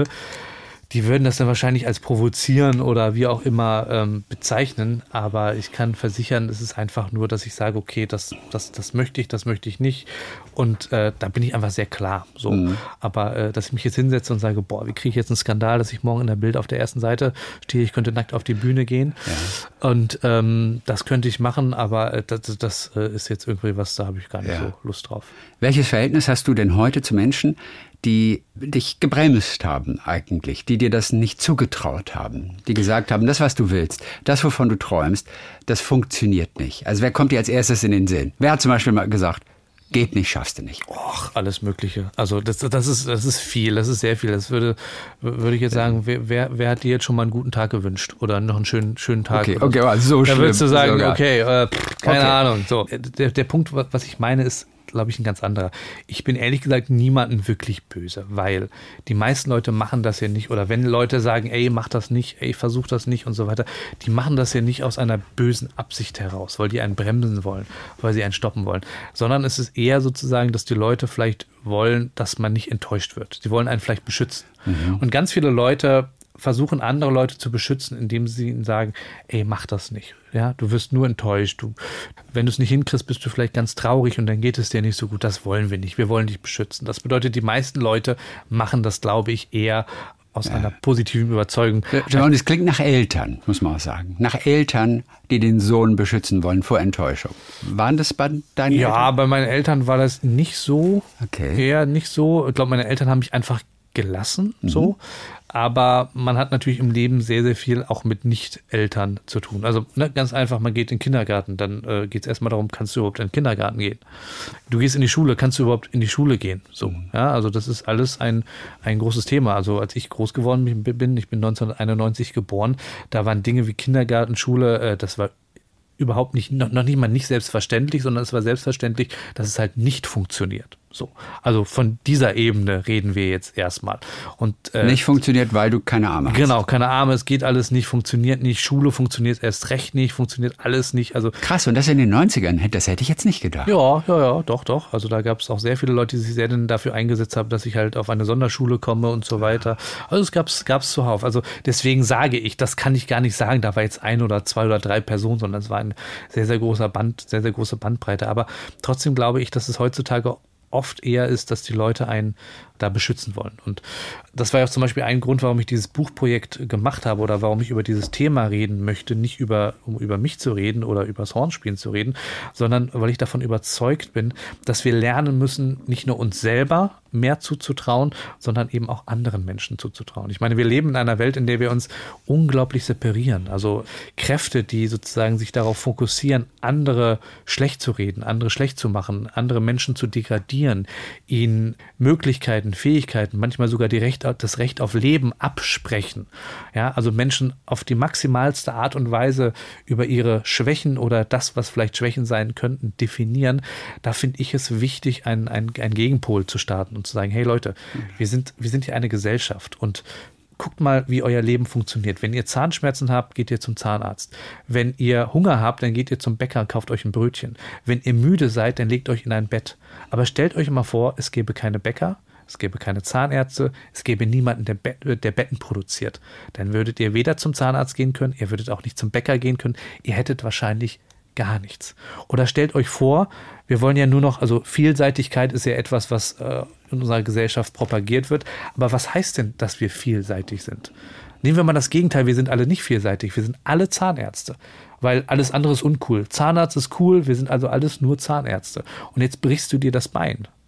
B: die würden das dann wahrscheinlich als provozieren oder wie auch immer ähm, bezeichnen. Aber ich kann versichern, es ist einfach nur, dass ich sage, okay, das, das, das möchte ich, das möchte ich nicht. Und äh, da bin ich einfach sehr klar. So. Mhm. Aber äh, dass ich mich jetzt hinsetze und sage, boah, wie kriege ich jetzt einen Skandal, dass ich morgen in der Bild auf der ersten Seite stehe, ich könnte nackt auf die Bühne gehen. Ja. Und ähm, das könnte ich machen, aber äh, das, das äh, ist jetzt irgendwie was, da habe ich gar nicht ja. so Lust drauf.
C: Welches Verhältnis hast du denn heute zu Menschen, die dich gebremst haben eigentlich, die dir das nicht zugetraut haben, die gesagt haben, das, was du willst, das, wovon du träumst, das funktioniert nicht. Also wer kommt dir als erstes in den Sinn? Wer hat zum Beispiel mal gesagt, geht nicht, schaffst du nicht?
B: Och, alles Mögliche. Also das, das, ist, das ist viel, das ist sehr viel. Das würde, würde ich jetzt sagen, wer, wer, wer hat dir jetzt schon mal einen guten Tag gewünscht oder noch einen schönen, schönen Tag?
C: Okay, okay, also so schlimm.
B: Da würdest du sagen,
C: sogar.
B: okay, äh, pff, keine okay. Ahnung. So, der, der Punkt, was ich meine, ist, glaube ich, ein ganz anderer. Ich bin ehrlich gesagt niemandem wirklich böse, weil die meisten Leute machen das ja nicht, oder wenn Leute sagen, ey, mach das nicht, ey, versuch das nicht und so weiter, die machen das ja nicht aus einer bösen Absicht heraus, weil die einen bremsen wollen, weil sie einen stoppen wollen, sondern es ist eher sozusagen, dass die Leute vielleicht wollen, dass man nicht enttäuscht wird. Sie wollen einen vielleicht beschützen. Mhm. Und ganz viele Leute versuchen, andere Leute zu beschützen, indem sie ihnen sagen, ey, mach das nicht. Ja, du wirst nur enttäuscht. Du, wenn du es nicht hinkriegst, bist du vielleicht ganz traurig und dann geht es dir nicht so gut. Das wollen wir nicht. Wir wollen dich beschützen. Das bedeutet, die meisten Leute machen das, glaube ich, eher aus ja. einer positiven Überzeugung.
C: Und es klingt nach Eltern, muss man auch sagen. Nach Eltern, die den Sohn beschützen wollen vor Enttäuschung. Waren das bei deinen
B: ja,
C: Eltern?
B: Ja, bei meinen Eltern war das nicht so.
C: Okay.
B: Eher nicht so. Ich glaube, meine Eltern haben mich einfach gelassen, mhm. so. Aber man hat natürlich im Leben sehr, sehr viel auch mit Nicht-Eltern zu tun. Also ne, ganz einfach, man geht in den Kindergarten, dann äh, geht es erstmal darum, kannst du überhaupt in den Kindergarten gehen? Du gehst in die Schule, kannst du überhaupt in die Schule gehen? So, mhm. ja, also das ist alles ein, ein großes Thema. Also als ich groß geworden bin, ich bin neunzehnhunderteinundneunzig geboren, da waren Dinge wie Kindergarten, Schule, äh, das war überhaupt nicht, noch, noch nicht mal nicht selbstverständlich, sondern es war selbstverständlich, dass es halt nicht funktioniert. So, also von dieser Ebene reden wir jetzt erstmal. Und, äh,
C: nicht funktioniert, weil du keine Arme hast.
B: Genau, keine Arme, es geht alles nicht, funktioniert nicht, Schule funktioniert erst recht nicht, funktioniert alles nicht. Also
C: krass, und das in den neunzigern, das hätte ich jetzt nicht gedacht.
B: Ja, ja, ja, doch, doch. Also da gab es auch sehr viele Leute, die sich sehr denn dafür eingesetzt haben, dass ich halt auf eine Sonderschule komme und so weiter. Also es gab es zuhauf. Also deswegen sage ich, das kann ich gar nicht sagen, da war jetzt ein oder zwei oder drei Personen, sondern es war ein sehr, sehr großer Band, sehr, sehr große Bandbreite. Aber trotzdem glaube ich, dass es heutzutage oft eher ist, dass die Leute einen da beschützen wollen. Und das war ja auch zum Beispiel ein Grund, warum ich dieses Buchprojekt gemacht habe oder warum ich über dieses Thema reden möchte, nicht über, um über mich zu reden oder über das Hornspielen zu reden, sondern weil ich davon überzeugt bin, dass wir lernen müssen, nicht nur uns selber mehr zuzutrauen, sondern eben auch anderen Menschen zuzutrauen. Ich meine, wir leben in einer Welt, in der wir uns unglaublich separieren. Also Kräfte, die sozusagen sich darauf fokussieren, andere schlecht zu reden, andere schlecht zu machen, andere Menschen zu degradieren, ihnen Möglichkeiten, Fähigkeiten, manchmal sogar die Recht, das Recht auf Leben absprechen. Ja, also Menschen auf die maximalste Art und Weise über ihre Schwächen oder das, was vielleicht Schwächen sein könnten, definieren. Da finde ich es wichtig, einen, einen, einen Gegenpol zu starten und zu sagen, hey Leute, wir sind, wir sind hier eine Gesellschaft und guckt mal, wie euer Leben funktioniert. Wenn ihr Zahnschmerzen habt, geht ihr zum Zahnarzt. Wenn ihr Hunger habt, dann geht ihr zum Bäcker und kauft euch ein Brötchen. Wenn ihr müde seid, dann legt euch in ein Bett. Aber stellt euch mal vor, es gäbe keine Bäcker, es gäbe keine Zahnärzte, es gäbe niemanden, der, Bett, der Betten produziert. Dann würdet ihr weder zum Zahnarzt gehen können, ihr würdet auch nicht zum Bäcker gehen können, ihr hättet wahrscheinlich gar nichts. Oder stellt euch vor, wir wollen ja nur noch, also Vielseitigkeit ist ja etwas, was äh, in unserer Gesellschaft propagiert wird. Aber was heißt denn, dass wir vielseitig sind? Nehmen wir mal das Gegenteil, wir sind alle nicht vielseitig, wir sind alle Zahnärzte, weil alles andere ist uncool. Zahnarzt ist cool, wir sind also alles nur Zahnärzte. Und jetzt brichst du dir das Bein.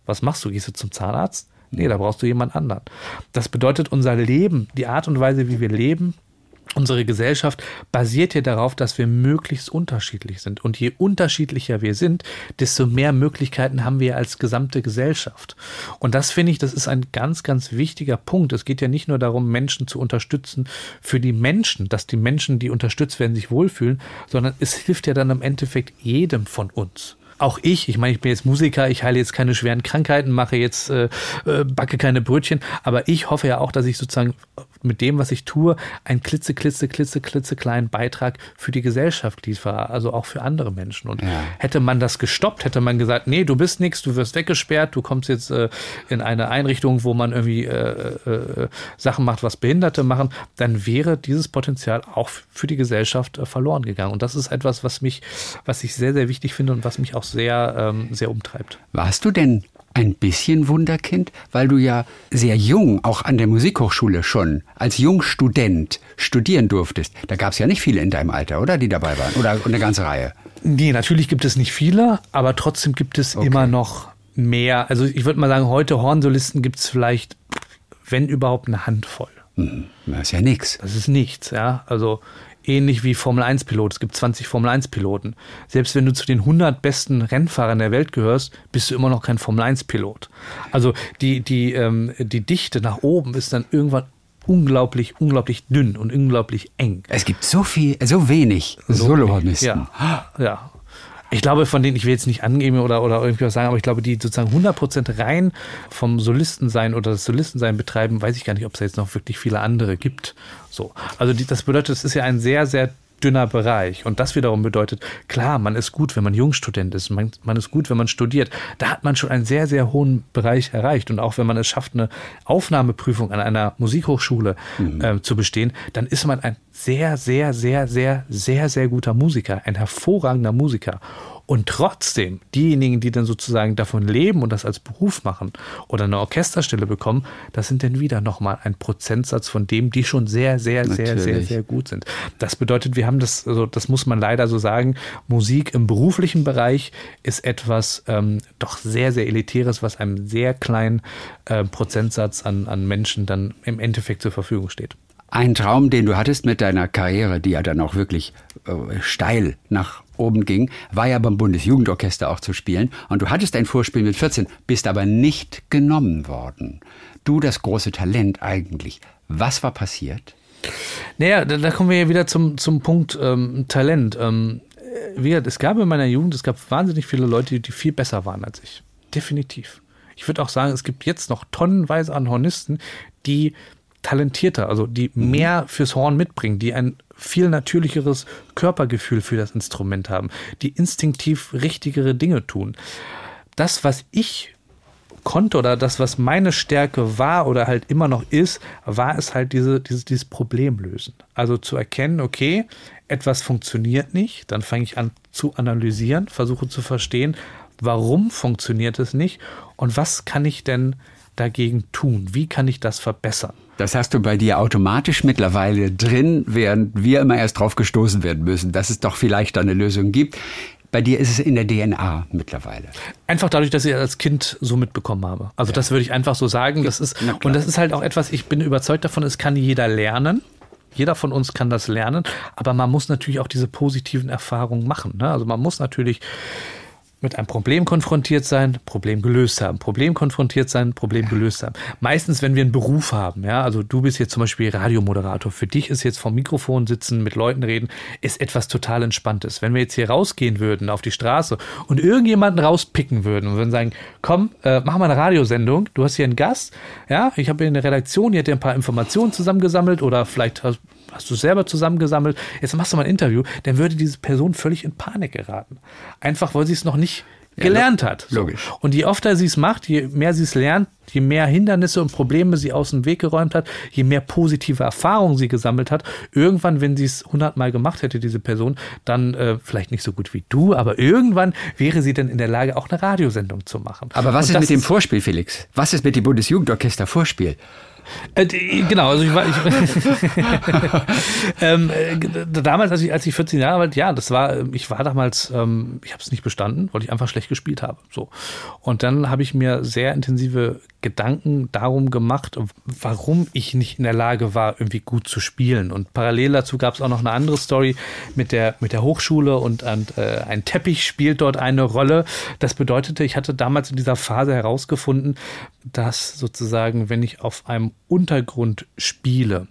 B: Was machst du? Gehst du zum Zahnarzt? Nee, da brauchst du jemand anderen. Das bedeutet, unser Leben, die Art und Weise, wie wir leben, unsere Gesellschaft basiert ja darauf, dass wir möglichst unterschiedlich sind. Und je unterschiedlicher wir sind, desto mehr Möglichkeiten haben wir als gesamte Gesellschaft. Und das finde ich, das ist ein ganz, ganz wichtiger Punkt. Es geht ja nicht nur darum, Menschen zu unterstützen für die Menschen, dass die Menschen, die unterstützt werden, sich wohlfühlen, sondern es hilft ja dann im Endeffekt jedem von uns. Auch ich, ich meine, ich bin jetzt Musiker, ich heile jetzt keine schweren Krankheiten, mache jetzt, äh, backe keine Brötchen, aber ich hoffe ja auch, dass ich sozusagen mit dem, was ich tue, einen klitze, klitze, klitze, klitze kleinen Beitrag für die Gesellschaft liefere, also auch für andere Menschen. Und ja. hätte man das gestoppt, hätte man gesagt, nee, du bist nix, du wirst weggesperrt, du kommst jetzt äh, in eine Einrichtung, wo man irgendwie äh, äh, Sachen macht, was Behinderte machen, dann wäre dieses Potenzial auch für die Gesellschaft äh, verloren gegangen. Und das ist etwas, was mich, was ich sehr, sehr wichtig finde und was mich auch sehr, ähm, sehr umtreibt.
C: Warst du denn ein bisschen Wunderkind, weil du ja sehr jung, auch an der Musikhochschule schon, als Jungstudent studieren durftest? Da gab es ja nicht viele in deinem Alter, oder? Die dabei waren? Oder eine ganze Reihe?
B: Nee, natürlich gibt es nicht viele, aber trotzdem gibt es okay. immer noch mehr. Also ich würde mal sagen, heute Hornsolisten gibt es vielleicht, wenn überhaupt, eine Handvoll.
C: Hm, das ist ja nichts.
B: Das ist nichts, ja. Also ähnlich wie Formel eins Pilot. Es gibt zwanzig Formel eins Piloten. Selbst wenn du zu den hundert besten Rennfahrern der Welt gehörst, bist du immer noch kein Formel eins Pilot. Also die, die, ähm, die Dichte nach oben ist dann irgendwann unglaublich, unglaublich dünn und unglaublich eng.
C: Es gibt so viel, so wenig so Solohornisten.
B: Ja, ja. Ich glaube, von denen, ich will jetzt nicht angeben oder, oder irgendwie was sagen, aber ich glaube, die sozusagen hundert Prozent rein vom Solistensein oder das Solistensein betreiben, weiß ich gar nicht, ob es jetzt noch wirklich viele andere gibt. So. Also die, das bedeutet, es ist ja ein sehr, sehr dünner Bereich. Und das wiederum bedeutet, klar, man ist gut, wenn man Jungstudent ist. Man, man ist gut, wenn man studiert. Da hat man schon einen sehr, sehr hohen Bereich erreicht. Und auch wenn man es schafft, eine Aufnahmeprüfung an einer Musikhochschule mhm. äh, zu bestehen, dann ist man ein sehr, sehr, sehr, sehr, sehr, sehr guter Musiker. Ein hervorragender Musiker. Und trotzdem, diejenigen, die dann sozusagen davon leben und das als Beruf machen oder eine Orchesterstelle bekommen, das sind dann wieder nochmal ein Prozentsatz von dem, die schon sehr, sehr, Natürlich. sehr, sehr, sehr gut sind. Das bedeutet, wir haben das, also das muss man leider so sagen, Musik im beruflichen Bereich ist etwas ähm, doch sehr, sehr Elitäres, was einem sehr kleinen äh, Prozentsatz an, an Menschen dann im Endeffekt zur Verfügung steht.
C: Ein Traum, den du hattest mit deiner Karriere, die ja dann auch wirklich äh, steil nach oben ging, war ja beim Bundesjugendorchester auch zu spielen. Und du hattest ein Vorspiel mit vierzehn, bist aber nicht genommen worden. Du, das große Talent eigentlich. Was war passiert?
B: Naja, da, da kommen wir ja wieder zum, zum Punkt ähm, Talent. Ähm, wie gesagt, es gab in meiner Jugend, es gab wahnsinnig viele Leute, die viel besser waren als ich. Definitiv. Ich würde auch sagen, es gibt jetzt noch tonnenweise an Hornisten, die talentierter, also die mehr fürs Horn mitbringen, die ein viel natürlicheres Körpergefühl für das Instrument haben, die instinktiv richtigere Dinge tun. Das, was ich konnte oder das, was meine Stärke war oder halt immer noch ist, war es halt diese, dieses, dieses Problemlösen. Also zu erkennen, okay, etwas funktioniert nicht, dann fange ich an zu analysieren, versuche zu verstehen, warum funktioniert es nicht und was kann ich denn dagegen tun? Wie kann ich das verbessern?
C: Das hast du bei dir automatisch mittlerweile drin, während wir immer erst drauf gestoßen werden müssen, dass es doch vielleicht da eine Lösung gibt. Bei dir ist es in der D N A mittlerweile.
B: Einfach dadurch, dass ich als Kind so mitbekommen habe. Also ja. das würde ich einfach so sagen. Das ist, und das ist halt auch etwas, ich bin überzeugt davon, es kann jeder lernen. Jeder von uns kann das lernen. Aber man muss natürlich auch diese positiven Erfahrungen machen. Ne? Also man muss natürlich mit einem Problem konfrontiert sein, Problem gelöst haben. Problem konfrontiert sein, Problem gelöst haben. Meistens, wenn wir einen Beruf haben, ja, also du bist jetzt zum Beispiel Radiomoderator, für dich ist jetzt vom Mikrofon sitzen, mit Leuten reden, ist etwas total Entspanntes. Wenn wir jetzt hier rausgehen würden auf die Straße und irgendjemanden rauspicken würden und würden sagen, komm, äh, mach mal eine Radiosendung, du hast hier einen Gast, ja, ich habe hier eine Redaktion, die hat dir ein paar Informationen zusammengesammelt oder vielleicht hast hast du es selber zusammengesammelt, jetzt machst du mal ein Interview, dann würde diese Person völlig in Panik geraten. Einfach, weil sie es noch nicht ja, gelernt hat. So.
C: Logisch.
B: Und je öfter sie es macht, je mehr sie es lernt, je mehr Hindernisse und Probleme sie aus dem Weg geräumt hat, je mehr positive Erfahrungen sie gesammelt hat, irgendwann, wenn sie es hundertmal gemacht hätte, diese Person, dann äh, vielleicht nicht so gut wie du, aber irgendwann wäre sie dann in der Lage, auch eine Radiosendung zu machen.
C: Aber was
B: und
C: ist mit dem Vorspiel, Felix? Was ist mit dem Bundesjugendorchester Vorspiel?
B: Äh, genau, also ich war, ich, ähm, äh, damals, als ich, als ich vierzehn Jahre alt, ja, das war, ich war damals, ähm, ich habe es nicht bestanden, weil ich einfach schlecht gespielt habe. So. Und dann habe ich mir sehr intensive Gedanken darum gemacht, warum ich nicht in der Lage war, irgendwie gut zu spielen. Und parallel dazu gab es auch noch eine andere Story mit der, mit der Hochschule und, und äh, ein Teppich spielt dort eine Rolle. Das bedeutete, ich hatte damals in dieser Phase herausgefunden, dass sozusagen, wenn ich auf einem Untergrund spiele,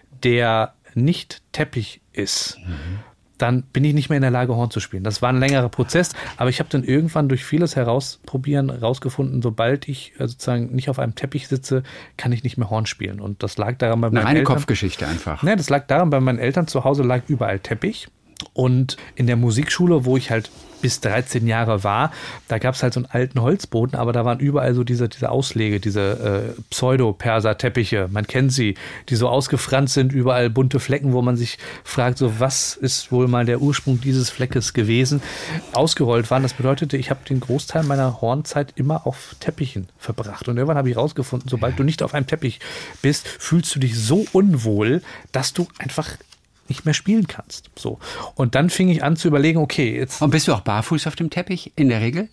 B: der nicht Teppich ist, mhm. dann bin ich nicht mehr in der Lage, Horn zu spielen. Das war ein längerer Prozess, aber ich habe dann irgendwann durch vieles herausprobieren herausgefunden, sobald ich sozusagen nicht auf einem Teppich sitze, kann ich nicht mehr Horn spielen. Und das lag daran bei meinen
C: Eltern. Eine
B: Kopfgeschichte
C: einfach.
B: Ne, das lag daran, bei meinen Eltern zu Hause lag überall Teppich. Und in der Musikschule, wo ich halt bis dreizehn Jahre war, da gab es halt so einen alten Holzboden, aber da waren überall so diese, diese Ausläge, diese äh, Pseudo-Perser-Teppiche, man kennt sie, die so ausgefranst sind, überall bunte Flecken, wo man sich fragt, so was ist wohl mal der Ursprung dieses Fleckes gewesen, ausgerollt waren. Das bedeutete, ich habe den Großteil meiner Hornzeit immer auf Teppichen verbracht. Und irgendwann habe ich rausgefunden, sobald du nicht auf einem Teppich bist, fühlst du dich so unwohl, dass du einfach nicht mehr spielen kannst. So. Und dann fing ich an zu überlegen, okay, jetzt...
C: Und bist du auch barfuß auf dem Teppich in der Regel?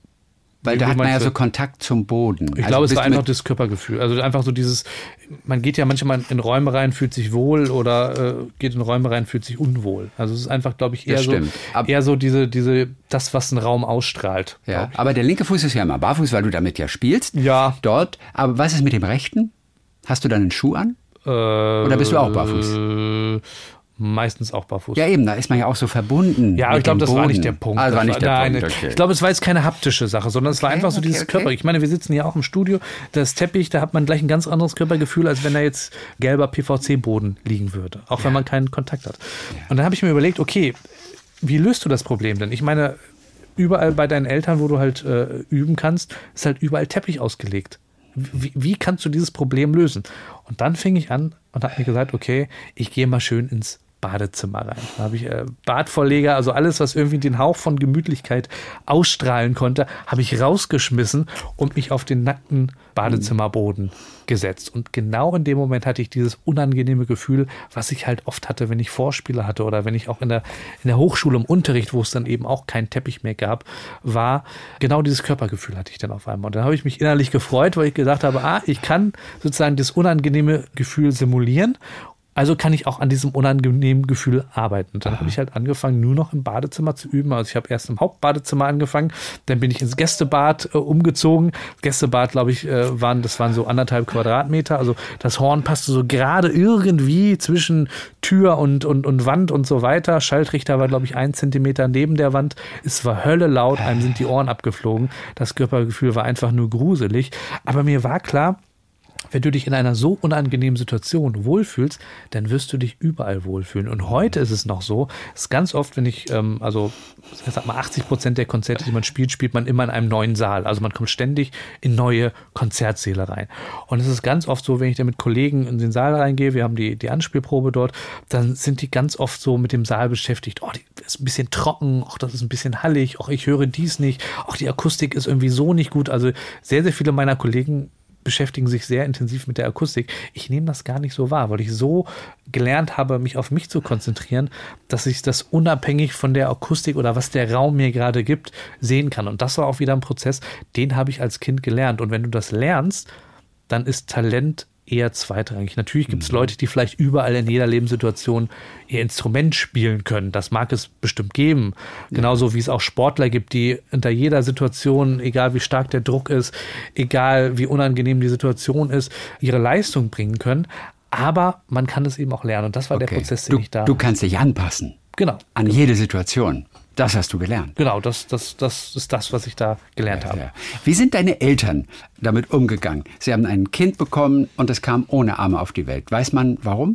C: Weil da hat man ja so Kontakt zum Boden.
B: Ich also glaube, es war einfach das Körpergefühl. Also einfach so dieses, man geht ja manchmal in Räume rein, fühlt sich wohl oder äh, geht in Räume rein, fühlt sich unwohl. Also es ist einfach, glaube ich, eher so, eher so diese, diese, das, was ein Raum ausstrahlt.
C: Ja, aber der linke Fuß ist ja immer barfuß, weil du damit ja spielst.
B: Ja.
C: Dort. Aber was ist mit dem rechten? Hast du dann einen Schuh an?
B: Äh,
C: oder bist du auch barfuß?
B: Äh, Meistens auch barfuß.
C: Ja eben, da ist man ja auch so verbunden.
B: Ja, aber ich glaube, das Boden. war nicht der Punkt.
C: Also war nicht der
B: war,
C: Punkt,
B: nein,
C: okay.
B: Ich glaube, es war jetzt keine haptische Sache, sondern es war okay, einfach so
C: okay,
B: dieses
C: okay.
B: Körper. Ich meine, wir sitzen hier auch im Studio, das Teppich, da hat man gleich ein ganz anderes Körpergefühl, als wenn da jetzt gelber P V C-Boden liegen würde, auch ja. wenn man keinen Kontakt hat. Ja. Und dann habe ich mir überlegt, okay, wie löst du das Problem denn? Ich meine, überall bei deinen Eltern, wo du halt äh, üben kannst, ist halt überall Teppich ausgelegt. Wie, wie kannst du dieses Problem lösen? Und dann fing ich an und habe mir gesagt, okay, ich gehe mal schön ins Badezimmer rein. Da habe ich äh, Badvorleger, also alles, was irgendwie den Hauch von Gemütlichkeit ausstrahlen konnte, habe ich rausgeschmissen und mich auf den nackten Badezimmerboden gesetzt. Und genau in dem Moment hatte ich dieses unangenehme Gefühl, was ich halt oft hatte, wenn ich Vorspiele hatte oder wenn ich auch in der, in der Hochschule im Unterricht, wo es dann eben auch keinen Teppich mehr gab, war, genau dieses Körpergefühl hatte ich dann auf einmal. Und dann habe ich mich innerlich gefreut, weil ich gesagt habe, ah, ich kann sozusagen das unangenehme Gefühl simulieren. Also kann ich auch an diesem unangenehmen Gefühl arbeiten. Und dann habe ich halt angefangen, nur noch im Badezimmer zu üben. Also ich habe erst im Hauptbadezimmer angefangen, dann bin ich ins Gästebad äh, umgezogen. Gästebad, glaube ich, äh, waren das waren so anderthalb Quadratmeter. Also das Horn passte so gerade irgendwie zwischen Tür und, und, und Wand und so weiter. Schalltrichter war, glaube ich, ein Zentimeter neben der Wand. Es war Hölle laut, einem sind die Ohren abgeflogen. Das Körpergefühl war einfach nur gruselig. Aber mir war klar, wenn du dich in einer so unangenehmen Situation wohlfühlst, dann wirst du dich überall wohlfühlen. Und heute ist es noch so, dass ganz oft, wenn ich, ähm, also ich sag mal achtzig Prozent der Konzerte, die man spielt, spielt man immer in einem neuen Saal. Also man kommt ständig in neue Konzertsäle rein. Und es ist ganz oft so, wenn ich da mit Kollegen in den Saal reingehe, wir haben die, die Anspielprobe dort, dann sind die ganz oft so mit dem Saal beschäftigt. Oh, die ist ein bisschen trocken, oh, das ist ein bisschen hallig, oh, ich höre dies nicht, oh, die Akustik ist irgendwie so nicht gut. Also sehr, sehr viele meiner Kollegen beschäftigen sich sehr intensiv mit der Akustik. Ich nehme das gar nicht so wahr, weil ich so gelernt habe, mich auf mich zu konzentrieren, dass ich das unabhängig von der Akustik oder was der Raum mir gerade gibt, sehen kann. Und das war auch wieder ein Prozess, den habe ich als Kind gelernt. Und wenn du das lernst, dann ist Talent eher zweitrangig. Natürlich gibt es mhm. Leute, die vielleicht überall in jeder Lebenssituation ihr Instrument spielen können. Das mag es bestimmt geben. Ja. Genauso wie es auch Sportler gibt, die unter jeder Situation, egal wie stark der Druck ist, egal wie unangenehm die Situation ist, ihre Leistung bringen können. Aber man kann es eben auch lernen. Und das war okay. der Prozess, den
C: du,
B: ich da...
C: Du kannst dich anpassen.
B: Genau.
C: An jede Situation. Das hast du gelernt.
B: Genau, das, das, das ist das, was ich da gelernt
C: ja,
B: habe.
C: Ja. Wie sind deine Eltern damit umgegangen? Sie haben ein Kind bekommen und es kam ohne Arme auf die Welt. Weiß man, warum?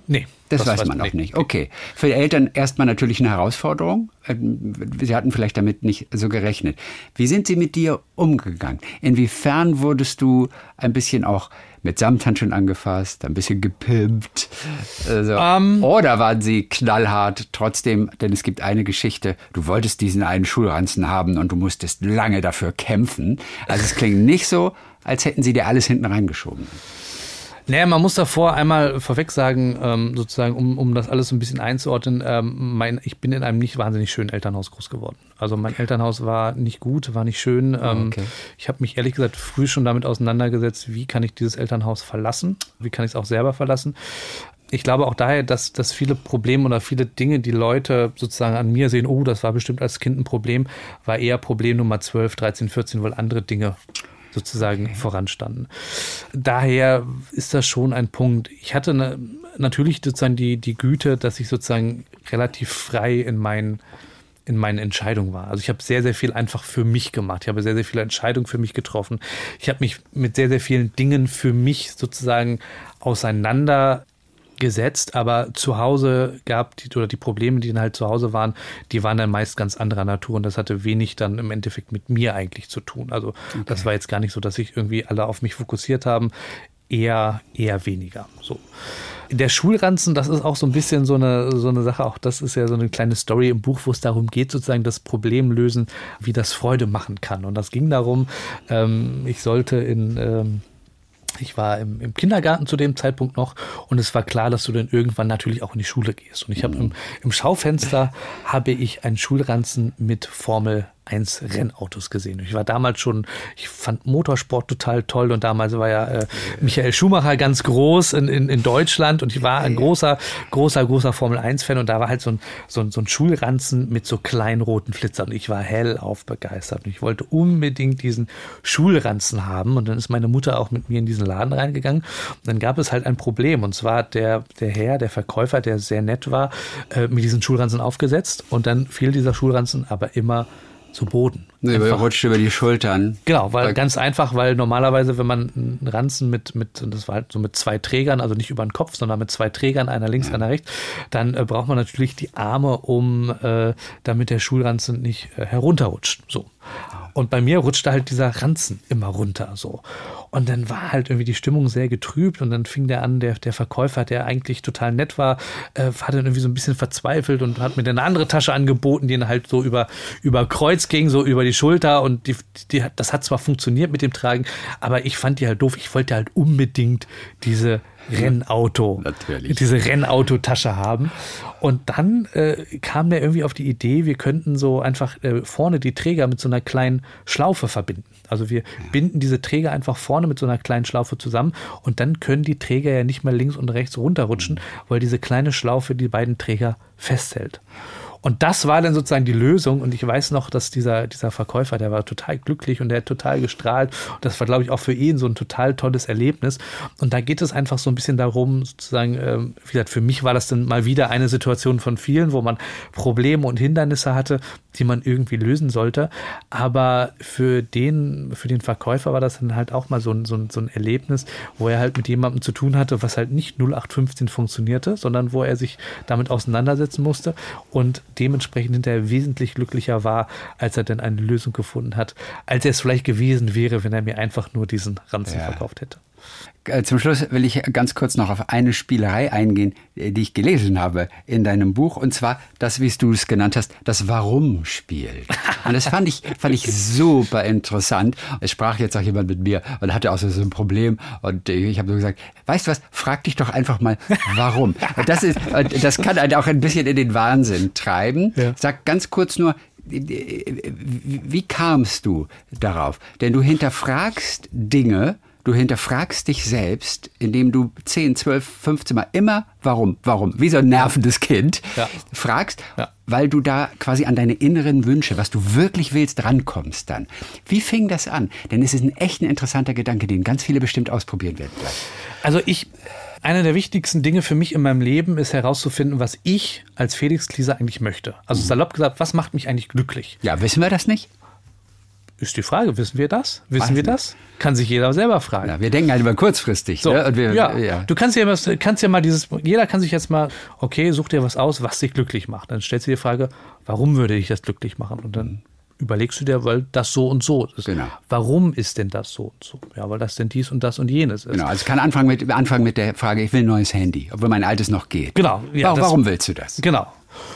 B: Nee.
C: Das, das weiß man noch nicht. Okay. Für die Eltern erstmal natürlich eine Herausforderung. Sie hatten vielleicht damit nicht so gerechnet. Wie sind sie mit dir umgegangen? Inwiefern wurdest du ein bisschen auch mit Samthandschuhen angefasst, ein bisschen gepimpt? Also, um, oder waren sie knallhart trotzdem? Denn es gibt eine Geschichte, du wolltest diesen einen Schulranzen haben und du musstest lange dafür kämpfen. Also es klingt nicht so, als hätten sie dir alles hinten reingeschoben.
B: Naja, man muss davor einmal vorweg sagen, ähm, sozusagen, um, um das alles ein bisschen einzuordnen, ähm, mein, ich bin in einem nicht wahnsinnig schönen Elternhaus groß geworden. Also mein Elternhaus war nicht gut, war nicht schön. Ähm, okay. Ich habe mich ehrlich gesagt früh schon damit auseinandergesetzt, wie kann ich dieses Elternhaus verlassen, wie kann ich es auch selber verlassen. Ich glaube auch daher, dass, dass viele Probleme oder viele Dinge, die Leute sozusagen an mir sehen, oh, das war bestimmt als Kind ein Problem, war eher Problem Nummer zwölf, dreizehn, vierzehn, weil andere Dinge sozusagen okay. voranstanden. Daher ist das schon ein Punkt. Ich hatte eine, natürlich sozusagen die, die Güte, dass ich sozusagen relativ frei in meinen in meinen Entscheidungen war. Also ich habe sehr, sehr viel einfach für mich gemacht. Ich habe sehr, sehr viele Entscheidungen für mich getroffen. Ich habe mich mit sehr, sehr vielen Dingen für mich sozusagen auseinander gesetzt, aber zu Hause gab die, oder die Probleme, die dann halt zu Hause waren, die waren dann meist ganz anderer Natur und das hatte wenig dann im Endeffekt mit mir eigentlich zu tun. Also okay. Das war jetzt gar nicht so, dass sich irgendwie alle auf mich fokussiert haben, eher, eher weniger. So. Der Schulranzen, das ist auch so ein bisschen so eine, so eine Sache, auch das ist ja so eine kleine Story im Buch, wo es darum geht, sozusagen das Problem lösen, wie das Freude machen kann. Und das ging darum, ähm, ich sollte in ähm, Ich war im, im Kindergarten zu dem Zeitpunkt noch und es war klar, dass du dann irgendwann natürlich auch in die Schule gehst. Und ich habe im, im Schaufenster habe ich einen Schulranzen mit Formel eins Rennautos gesehen. Ich war damals schon, ich fand Motorsport total toll und damals war ja äh, Michael Schumacher ganz groß in, in, in Deutschland und ich war ein großer, großer, großer Formel eins Fan und da war halt so ein, so ein, so ein Schulranzen mit so kleinen roten Flitzern und ich war hellauf begeistert und ich wollte unbedingt diesen Schulranzen haben und dann ist meine Mutter auch mit mir in diesen Laden reingegangen und dann gab es halt ein Problem und zwar der, der Herr, der Verkäufer, der sehr nett war, äh, mit diesen Schulranzen aufgesetzt und dann fiel dieser Schulranzen aber immer zu Boden.
C: Er rutscht über die Schultern.
B: Genau, weil ganz einfach, weil normalerweise, wenn man einen Ranzen mit, mit, und das war halt so mit zwei Trägern, also nicht über den Kopf, sondern mit zwei Trägern, einer links, ja. einer rechts, dann äh, braucht man natürlich die Arme, um, äh, damit der Schulranzen nicht äh, herunterrutscht. So. Und bei mir rutschte halt dieser Ranzen immer runter, so. Und dann war halt irgendwie die Stimmung sehr getrübt und dann fing der an, der, der Verkäufer, der eigentlich total nett war, äh, hat dann irgendwie so ein bisschen verzweifelt und hat mir dann eine andere Tasche angeboten, die dann halt so über, über Kreuz ging, so über die Schulter und die, die, das hat zwar funktioniert mit dem Tragen, aber ich fand die halt doof. Ich wollte halt unbedingt diese Rennauto, Natürlich. diese Rennautotasche haben. Und dann äh, kam der irgendwie auf die Idee, wir könnten so einfach äh, vorne die Träger mit so einer kleinen Schlaufe verbinden. Also wir ja. binden diese Träger einfach vorne mit so einer kleinen Schlaufe zusammen und dann können die Träger ja nicht mehr links und rechts runterrutschen, mhm. weil diese kleine Schlaufe die beiden Träger festhält. Und das war dann sozusagen die Lösung. Und ich weiß noch, dass dieser, dieser Verkäufer, der war total glücklich und der hat total gestrahlt. Und das war, glaube ich, auch für ihn so ein total tolles Erlebnis. Und da geht es einfach so ein bisschen darum, sozusagen, äh, wie gesagt, für mich war das dann mal wieder eine Situation von vielen, wo man Probleme und Hindernisse hatte, die man irgendwie lösen sollte. Aber für den, für den Verkäufer war das dann halt auch mal so ein, so ein, so ein Erlebnis, wo er halt mit jemandem zu tun hatte, was halt nicht null acht fünfzehn funktionierte, sondern wo er sich damit auseinandersetzen musste und dementsprechend hinterher wesentlich glücklicher war, als er dann eine Lösung gefunden hat, als er es vielleicht gewesen wäre, wenn er mir einfach nur diesen Ranzen ja. verkauft hätte.
C: Zum Schluss will ich ganz kurz noch auf eine Spielerei eingehen, die ich gelesen habe in deinem Buch, und zwar das, wie du es genannt hast, das Warum-Spiel. Und das fand ich, fand ich super interessant. Es sprach jetzt auch jemand mit mir und hatte auch so ein Problem und ich habe so gesagt, weißt du was, frag dich doch einfach mal, warum. Und das ist, das kann einen auch ein bisschen in den Wahnsinn treiben. Ja. Sag ganz kurz nur, wie kamst du darauf? Denn du hinterfragst Dinge, du hinterfragst dich selbst, indem du zehn, zwölf, fünfzehn Mal immer, warum, warum, wie so ein nervendes Kind, ja. fragst, ja. weil du da quasi an deine inneren Wünsche, was du wirklich willst, rankommst dann. Wie fing das an? Denn es ist ein echt ein interessanter Gedanke, den ganz viele bestimmt ausprobieren werden gleich.
B: Also ich... Eine der wichtigsten Dinge für mich in meinem Leben ist herauszufinden, was ich als Felix Klieser eigentlich möchte. Also salopp gesagt, was macht mich eigentlich glücklich?
C: Ja, wissen wir das nicht?
B: Ist die Frage, wissen wir das? Wissen
C: Weiß
B: wir
C: nicht.
B: das? Kann sich jeder selber fragen.
C: Ja, wir denken halt immer kurzfristig.
B: So,
C: ne? Und wir,
B: ja.
C: ja.
B: Du kannst ja, was, kannst ja mal dieses, jeder kann sich jetzt mal, okay, such dir was aus, was dich glücklich macht. Dann stellst du dir die Frage, warum würde dich das glücklich machen? Und dann überlegst du dir, weil das so und so ist.
C: Genau.
B: Warum ist denn das so und so? Ja, weil das denn dies und das und jenes ist.
C: Genau, also ich kann anfangen mit, anfangen mit der Frage, ich will ein neues Handy, obwohl mein altes noch geht.
B: Genau. Ja,
C: warum,
B: das,
C: warum willst du das?
B: Genau.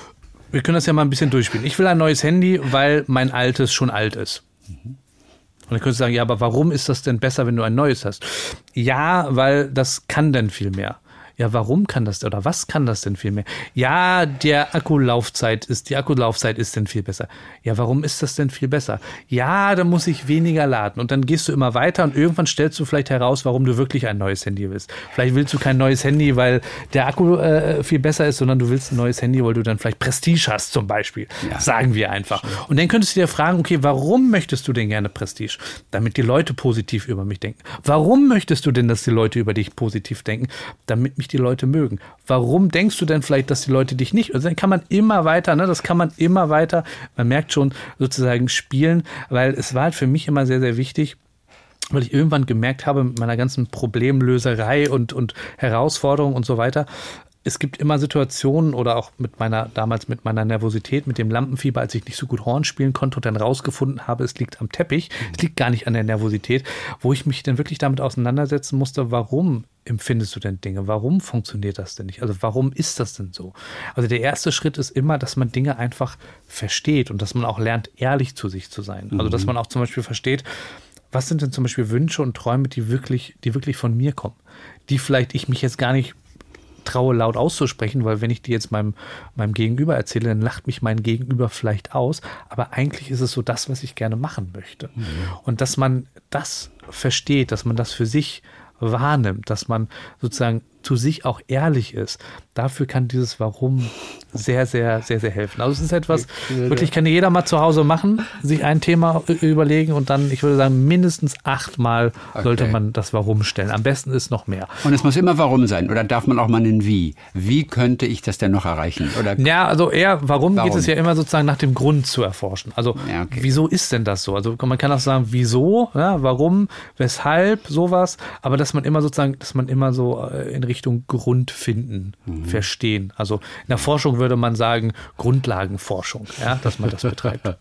B: Wir können das ja mal ein bisschen durchspielen. Ich will ein neues Handy, weil mein altes schon alt ist. Mhm. Und dann könntest du sagen, ja, aber warum ist das denn besser, wenn du ein neues hast? Ja, weil das kann denn viel mehr. Ja, warum kann das oder was kann das denn viel mehr? Ja, der Akkulaufzeit ist, die Akkulaufzeit ist denn viel besser. Ja, warum ist das denn viel besser? Ja, da muss ich weniger laden. Und dann gehst du immer weiter und irgendwann stellst du vielleicht heraus, warum du wirklich ein neues Handy willst. Vielleicht willst du kein neues Handy, weil der Akku äh, viel besser ist, sondern du willst ein neues Handy, weil du dann vielleicht Prestige hast zum Beispiel. Ja. Sagen wir einfach. Und dann könntest du dir fragen, okay, warum möchtest du denn gerne Prestige? Damit die Leute positiv über mich denken. Warum möchtest du denn, dass die Leute über dich positiv denken? Damit mich die Leute mögen. Warum denkst du denn vielleicht, dass die Leute dich nicht? Also dann kann man immer weiter, ne, das kann man immer weiter, man merkt schon, sozusagen spielen, weil es war halt für mich immer sehr, sehr wichtig, weil ich irgendwann gemerkt habe, mit meiner ganzen Problemlöserei und, und Herausforderung und so weiter, es gibt immer Situationen oder auch mit meiner, damals mit meiner Nervosität, mit dem Lampenfieber, als ich nicht so gut Horn spielen konnte und dann rausgefunden habe, es liegt am Teppich, mhm. es liegt gar nicht an der Nervosität, wo ich mich dann wirklich damit auseinandersetzen musste, warum empfindest du denn Dinge? Warum funktioniert das denn nicht? Also warum ist das denn so? Also der erste Schritt ist immer, dass man Dinge einfach versteht und dass man auch lernt, ehrlich zu sich zu sein. Mhm. Also dass man auch zum Beispiel versteht, was sind denn zum Beispiel Wünsche und Träume, die wirklich, die wirklich von mir kommen, die vielleicht ich mich jetzt gar nicht traue, laut auszusprechen, weil wenn ich die jetzt meinem, meinem Gegenüber erzähle, dann lacht mich mein Gegenüber vielleicht aus, aber eigentlich ist es so das, was ich gerne machen möchte. Mhm. Und dass man das versteht, dass man das für sich wahrnimmt, dass man sozusagen zu sich auch ehrlich ist, dafür kann dieses Warum sehr, sehr, sehr, sehr helfen. Also es ist etwas, wirklich kann jeder mal zu Hause machen, sich ein Thema überlegen und dann, ich würde sagen, mindestens achtmal okay. sollte man das Warum stellen. Am besten ist noch mehr.
C: Und es muss immer Warum sein oder darf man auch mal ein Wie? Wie könnte ich das denn noch erreichen? Oder
B: ja, also eher, warum, warum geht es ja immer sozusagen nach dem Grund zu erforschen. Also ja, okay. wieso ist denn das so? Also man kann auch sagen, wieso, ja, warum, weshalb, sowas, aber dass man immer sozusagen, dass man immer so in Richtung Grund finden, mhm. verstehen. Also in der Forschung würde man sagen, Grundlagenforschung, ja, dass man das betreibt.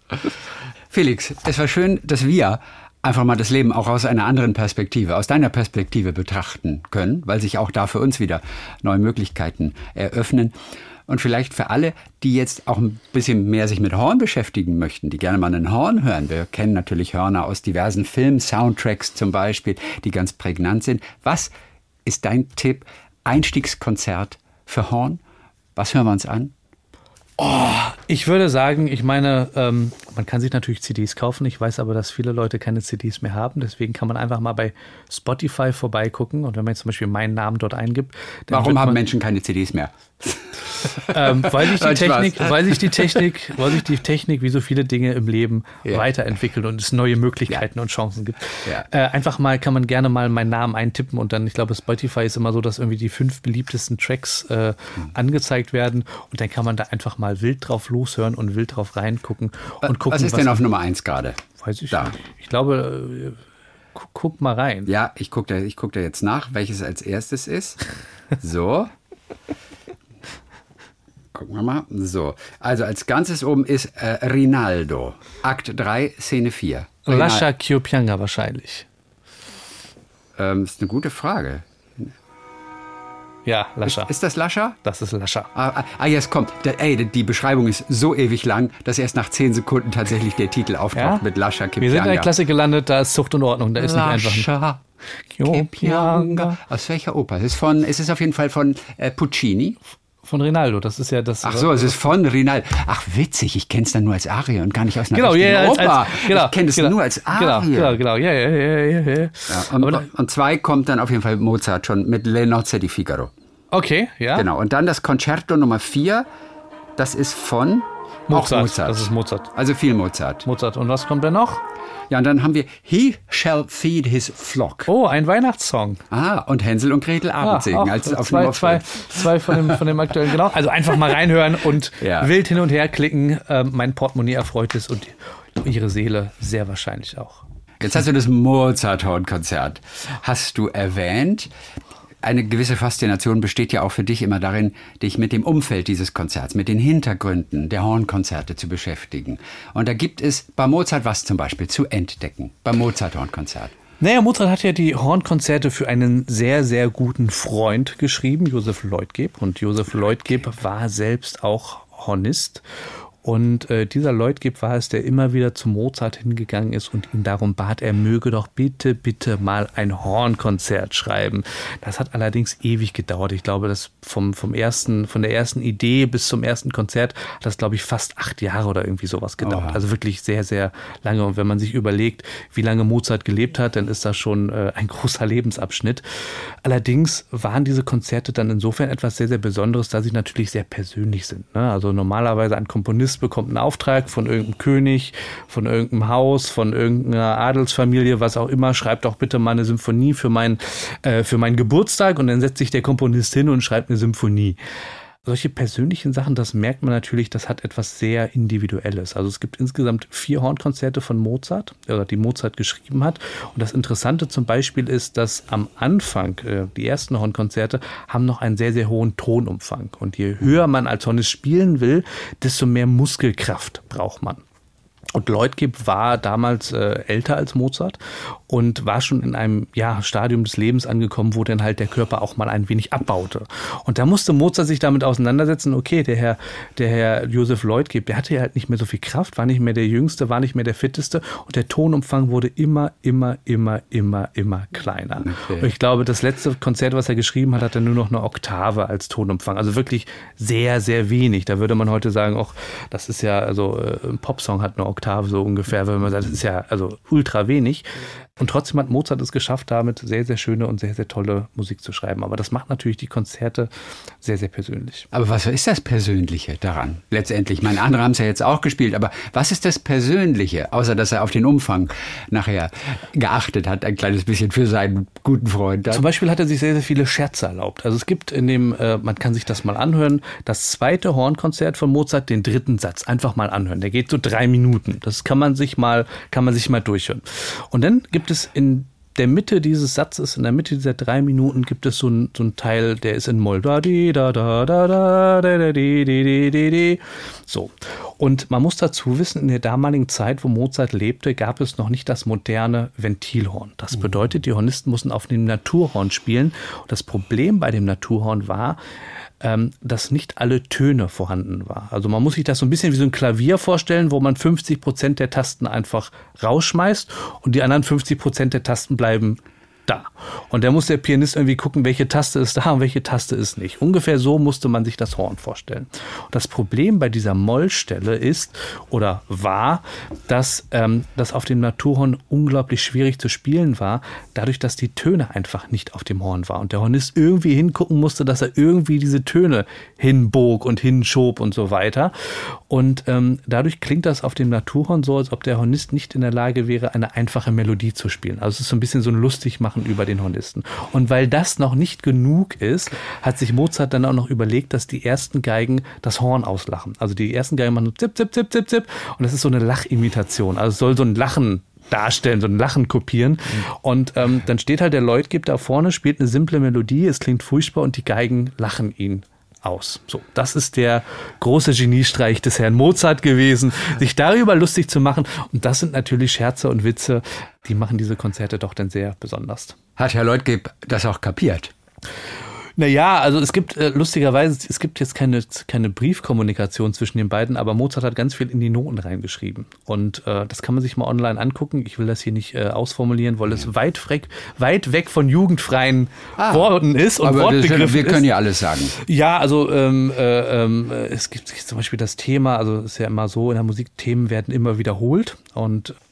C: Felix, es war schön, dass wir einfach mal das Leben auch aus einer anderen Perspektive, aus deiner Perspektive betrachten können, weil sich auch da für uns wieder neue Möglichkeiten eröffnen. Und vielleicht für alle, die jetzt auch ein bisschen mehr sich mit Horn beschäftigen möchten, die gerne mal einen Horn hören. Wir kennen natürlich Hörner aus diversen Film-Soundtracks zum Beispiel, die ganz prägnant sind. Was ist dein Tipp? Einstiegskonzert für Horn? Was hören wir uns an?
B: Oh, ich würde sagen, ich meine, ähm, man kann sich natürlich C Ds kaufen. Ich weiß aber, dass viele Leute keine C Ds mehr haben. Deswegen kann man einfach mal bei Spotify vorbeigucken. Und wenn man jetzt zum Beispiel meinen Namen dort eingibt. Dann
C: Warum haben Menschen keine C Ds mehr?
B: ähm, weil sich die Technik, weil sich die Technik, weil sich die Technik wie so viele Dinge im Leben ja. weiterentwickelt und es neue Möglichkeiten ja. und Chancen gibt. Ja. Äh, einfach mal kann man gerne mal meinen Namen eintippen und dann, ich glaube, Spotify ist immer so, dass irgendwie die fünf beliebtesten Tracks äh, mhm. angezeigt werden und dann kann man da einfach mal wild drauf loshören und wild drauf reingucken und gucken.
C: Was ist denn was auf Nummer eins gerade?
B: Weiß ich da. nicht. Ich glaube, äh, guck mal rein.
C: Ja, ich gucke da, ich guck da jetzt nach, welches als erstes ist. So. Gucken wir mal. So, also als Ganzes oben ist äh, Rinaldo. Akt drei, Szene vier.
B: Lascia ch'io pianga wahrscheinlich.
C: Ähm, ist eine gute Frage.
B: Ja, Lascia.
C: Ist, ist das Lascia?
B: Das ist Lascia.
C: Ah, ah jetzt kommt. Der, ey, die Beschreibung ist so ewig lang, dass erst nach zehn Sekunden tatsächlich der Titel auftaucht ja? mit Lascia ch'io pianga.
B: Wir sind in der Klasse gelandet, da ist Zucht und Ordnung. Da ist
C: Lascia
B: nicht einfach ch'io pianga.
C: Aus welcher Oper? Es ist, von, es ist auf jeden Fall von äh, Puccini.
B: Von Rinaldo, das ist ja das.
C: Ach so, es ist von Rinaldo. Ach witzig, ich kenne es dann nur als Arie und gar nicht aus einer
B: genau,
C: richtigen
B: ja, als,
C: Oper.
B: Als, genau,
C: ich kenne es
B: genau,
C: nur als Arie.
B: Genau, genau, ja, ja, ja, ja, ja.
C: ja und, und, und zwei kommt dann auf jeden Fall Mozart schon mit Le Nozze di Figaro.
B: Okay, ja.
C: Genau, und dann das Concerto Nummer vier, das ist von
B: Mozart. Mozart. Das ist Mozart.
C: Also viel Mozart.
B: Mozart. Und was kommt denn noch?
C: Ja, und dann haben wir He shall feed his flock.
B: Oh, ein Weihnachtssong.
C: Ah, und Hänsel und Gretel Abendsegen.
B: Ja,
C: als auf
B: zwei, zwei, zwei von dem, von dem aktuellen, genau. Also einfach mal reinhören und ja. wild hin und her klicken. Ähm, mein Portemonnaie erfreut es und ihre Seele sehr wahrscheinlich auch.
C: Jetzt hast du das Mozart-Hornkonzert, hast du erwähnt. Eine gewisse Faszination besteht ja auch für dich immer darin, dich mit dem Umfeld dieses Konzerts, mit den Hintergründen der Hornkonzerte zu beschäftigen. Und da gibt es bei Mozart was zum Beispiel zu entdecken, beim Mozart-Hornkonzert.
B: Naja, Mozart hat ja die Hornkonzerte für einen sehr, sehr guten Freund geschrieben, Joseph Leutgeb. Und Joseph Leutgeb war selbst auch Hornist. Und äh, dieser Leutgeb war es, der immer wieder zu Mozart hingegangen ist und ihn darum bat, er möge doch bitte, bitte mal ein Hornkonzert schreiben. Das hat allerdings ewig gedauert. Ich glaube, das vom, vom ersten, von der ersten Idee bis zum ersten Konzert hat das, glaube ich, fast acht Jahre oder irgendwie sowas gedauert. Oha. Also wirklich sehr, sehr lange. Und wenn man sich überlegt, wie lange Mozart gelebt hat, dann ist das schon äh, ein großer Lebensabschnitt. Allerdings waren diese Konzerte dann insofern etwas sehr, sehr Besonderes, da sie natürlich sehr persönlich sind. Ne? Also normalerweise ein Komponist bekommt einen Auftrag von irgendeinem König, von irgendeinem Haus, von irgendeiner Adelsfamilie, was auch immer, schreibt doch bitte mal eine Symphonie für, mein, äh, für meinen Geburtstag, und dann setzt sich der Komponist hin und schreibt eine Symphonie. Solche persönlichen Sachen, das merkt man natürlich, das hat etwas sehr Individuelles. Also es gibt insgesamt vier Hornkonzerte von Mozart, oder die Mozart geschrieben hat. Und das Interessante zum Beispiel ist, dass am Anfang, äh, die ersten Hornkonzerte, haben noch einen sehr, sehr hohen Tonumfang. Und je höher man als Hornist spielen will, desto mehr Muskelkraft braucht man. Und Leutgeb war damals äh, älter als Mozart und war schon in einem ja, Stadium des Lebens angekommen, wo dann halt der Körper auch mal ein wenig abbaute. Und da musste Mozart sich damit auseinandersetzen, okay, der Herr, der Herr Joseph Leutgeb, der hatte ja halt nicht mehr so viel Kraft, war nicht mehr der Jüngste, war nicht mehr der Fitteste, und der Tonumfang wurde immer, immer, immer, immer, immer kleiner. Okay. Und ich glaube, das letzte Konzert, was er geschrieben hat, hat er nur noch eine Oktave als Tonumfang. Also wirklich sehr, sehr wenig. Da würde man heute sagen, auch das ist ja, also ein Popsong hat eine Oktave. Oktave so ungefähr, wenn man sagt, das ist ja also ultra wenig. Und trotzdem hat Mozart es geschafft, damit sehr, sehr schöne und sehr, sehr tolle Musik zu schreiben. Aber das macht natürlich die Konzerte sehr, sehr persönlich.
C: Aber was ist das Persönliche daran? Letztendlich, ich meine, andere haben es ja jetzt auch gespielt, aber was ist das Persönliche, außer dass er auf den Umfang nachher geachtet hat, ein kleines bisschen für seinen guten Freund? Dann?
B: Zum Beispiel hat er sich sehr, sehr viele Scherze erlaubt. Also es gibt in dem, äh, man kann sich das mal anhören, das zweite Hornkonzert von Mozart, den dritten Satz, einfach mal anhören. Der geht so drei Minuten. Das kann man sich mal, kann man sich mal durchhören. Und dann gibt es in der Mitte dieses Satzes, in der Mitte dieser drei Minuten, gibt es so ein, so ein Teil, der ist in Moll. Da, di, da, da, da, da, da, di, di, di, di, di. So. Und man muss dazu wissen, in der damaligen Zeit, wo Mozart lebte, gab es noch nicht das moderne Ventilhorn. Das bedeutet, die Hornisten mussten auf dem Naturhorn spielen. Und das Problem bei dem Naturhorn war, dass nicht alle Töne vorhanden waren. Also man muss sich das so ein bisschen wie so ein Klavier vorstellen, wo man fünfzig Prozent der Tasten einfach rausschmeißt und die anderen fünfzig Prozent der Tasten bleiben da. Und da muss der Pianist irgendwie gucken, welche Taste ist da und welche Taste ist nicht. Ungefähr so musste man sich das Horn vorstellen. Und das Problem bei dieser Mollstelle ist oder war, dass ähm, das auf dem Naturhorn unglaublich schwierig zu spielen war, dadurch, dass die Töne einfach nicht auf dem Horn waren. Und der Hornist irgendwie hingucken musste, dass er irgendwie diese Töne hinbog und hinschob und so weiter. Und ähm, dadurch klingt das auf dem Naturhorn so, als ob der Hornist nicht in der Lage wäre, eine einfache Melodie zu spielen. Also es ist so ein bisschen so ein Lustigmachen über den Hornisten. Und weil das noch nicht genug ist, hat sich Mozart dann auch noch überlegt, dass die ersten Geigen das Horn auslachen. Also die ersten Geigen machen zip, zip, zip, zip, zip. Und das ist so eine Lachimitation. Also es soll so ein Lachen darstellen, so ein Lachen kopieren. Mhm. Und ähm, dann steht halt der Leutgeb da vorne, spielt eine simple Melodie, es klingt furchtbar und die Geigen lachen ihn aus. So, das ist der große Geniestreich des Herrn Mozart gewesen, sich darüber lustig zu machen. Und das sind natürlich Scherze und Witze, die machen diese Konzerte doch dann sehr besonders.
C: Hat Herr Leutgeb das auch kapiert?
B: Naja, also es gibt äh, lustigerweise, es gibt jetzt keine, keine Briefkommunikation zwischen den beiden, aber Mozart hat ganz viel in die Noten reingeschrieben. Und äh, das kann man sich mal online angucken. Ich will das hier nicht äh, ausformulieren, weil es weit weg, weit weg von jugendfreien ah, Worten ist und
C: aber
B: Wortbegriffen
C: das, wir können
B: ist.
C: ja alles sagen.
B: Ja, also ähm, äh, äh, es gibt zum Beispiel das Thema, also es ist ja immer so, in der Musik, Themen werden immer wiederholt und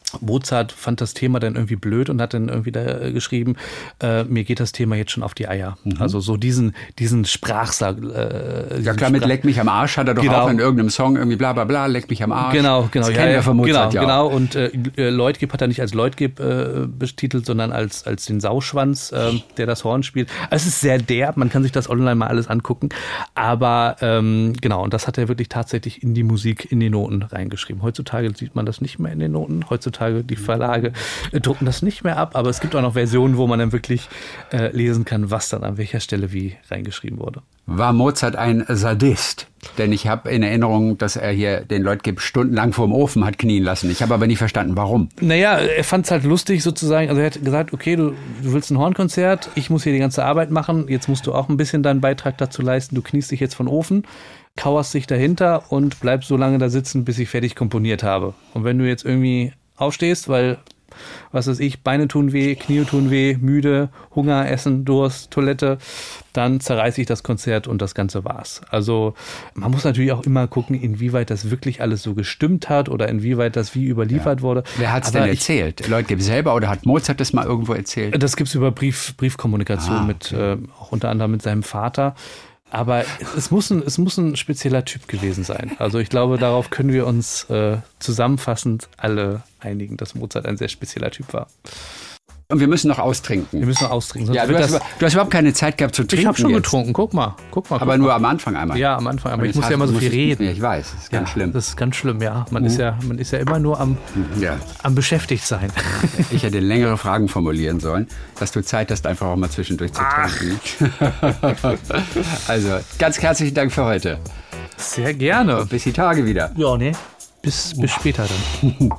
B: Mozart fand das Thema dann irgendwie blöd und hat dann irgendwie da geschrieben, äh, mir geht das Thema jetzt schon auf die Eier. Mhm. Also so diesen, diesen Sprachsack. Äh,
C: ja klar, mit Leck mich am Arsch hat er doch genau. auch in irgendeinem Song irgendwie bla bla bla, Leck mich am Arsch.
B: Genau, genau.
C: Das
B: ja,
C: kennen
B: ja,
C: wir von Mozart,
B: genau,
C: ja
B: genau. Und äh, Leutgeb hat er nicht als Leutgeb äh, betitelt, sondern als, als den Sauschwanz, äh, der das Horn spielt. Also es ist sehr derb, man kann sich das online mal alles angucken. Aber ähm, genau, und das hat er wirklich tatsächlich in die Musik, in die Noten reingeschrieben. Heutzutage sieht man das nicht mehr in den Noten. Heutzutage die Verlage äh, drucken das nicht mehr ab, aber es gibt auch noch Versionen, wo man dann wirklich äh, lesen kann, was dann an welcher Stelle wie reingeschrieben wurde.
C: War Mozart ein Sadist? Denn ich habe in Erinnerung, dass er hier den Leutgeb stundenlang vorm Ofen hat knien lassen. Ich habe aber nicht verstanden, warum.
B: Naja, er fand es halt lustig sozusagen. Also er hat gesagt, okay, du, du willst ein Hornkonzert, ich muss hier die ganze Arbeit machen, jetzt musst du auch ein bisschen deinen Beitrag dazu leisten, du kniest dich jetzt von Ofen, kauerst dich dahinter und bleibst so lange da sitzen, bis ich fertig komponiert habe. Und wenn du jetzt irgendwie aufstehst, weil, was weiß ich, Beine tun weh, Knie tun weh, müde, Hunger, Essen, Durst, Toilette, dann zerreiße ich das Konzert und das Ganze war's. Also man muss natürlich auch immer gucken, inwieweit das wirklich alles so gestimmt hat oder inwieweit das wie überliefert ja. wurde.
C: Wer hat's denn erzählt? Leutgeb selber oder hat Mozart das mal irgendwo erzählt?
B: Das gibt's über Brief, Briefkommunikation ah, mit, okay. äh, auch unter anderem mit seinem Vater. Aber es muss, ein, es muss ein spezieller Typ gewesen sein. Also ich glaube, darauf können wir uns äh, zusammenfassend alle einigen, dass Mozart ein sehr spezieller Typ war.
C: Und wir müssen noch austrinken.
B: Wir müssen noch austrinken.
C: Ja, du, hast, das, du hast überhaupt keine Zeit gehabt zu trinken.
B: Ich habe schon
C: jetzt.
B: getrunken, guck mal. Guck mal guck
C: aber
B: mal.
C: nur am Anfang einmal.
B: Ja, am Anfang. Aber ich muss ja immer so viel reden.
C: Ja, ich weiß, das ist ganz
B: ja,
C: schlimm.
B: Das ist ganz schlimm, ja. Man,
C: uh.
B: ist ja. man ist ja immer nur am,
C: ja.
B: am beschäftigt sein.
C: Ich hätte längere Fragen formulieren sollen, dass du Zeit hast, einfach auch mal zwischendurch zu trinken. Also, ganz herzlichen Dank für heute.
B: Sehr gerne.
C: Und bis die Tage wieder.
B: Ja, nee. Bis, bis später dann.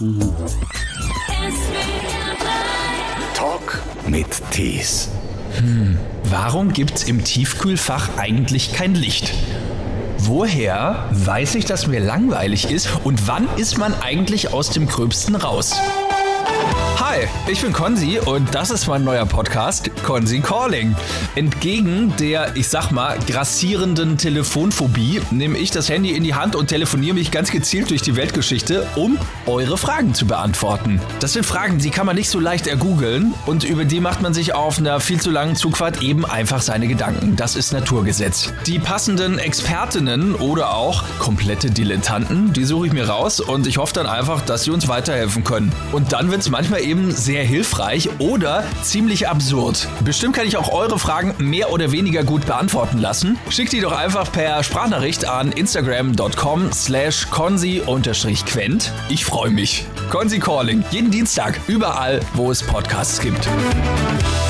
A: Talk mit Tees.
D: Hm, warum gibt's im Tiefkühlfach eigentlich kein Licht? Woher weiß ich, dass mir langweilig ist und wann ist man eigentlich aus dem Gröbsten raus? Hi, ich bin Konzi und das ist mein neuer Podcast, Konzi Calling. Entgegen der, ich sag mal, grassierenden Telefonphobie nehme ich das Handy in die Hand und telefoniere mich ganz gezielt durch die Weltgeschichte, um eure Fragen zu beantworten. Das sind Fragen, die kann man nicht so leicht ergoogeln und über die macht man sich auf einer viel zu langen Zugfahrt eben einfach seine Gedanken. Das ist Naturgesetz. Die passenden Expertinnen oder auch komplette Dilettanten, die suche ich mir raus und ich hoffe dann einfach, dass sie uns weiterhelfen können. Und dann wird es manchmal eben sehr hilfreich oder ziemlich absurd. Bestimmt kann ich auch eure Fragen mehr oder weniger gut beantworten lassen. Schickt die doch einfach per Sprachnachricht an instagram dot com slash konzi unterstrich quent. Ich freue mich. Konzi Calling, jeden Dienstag, überall, wo es Podcasts gibt.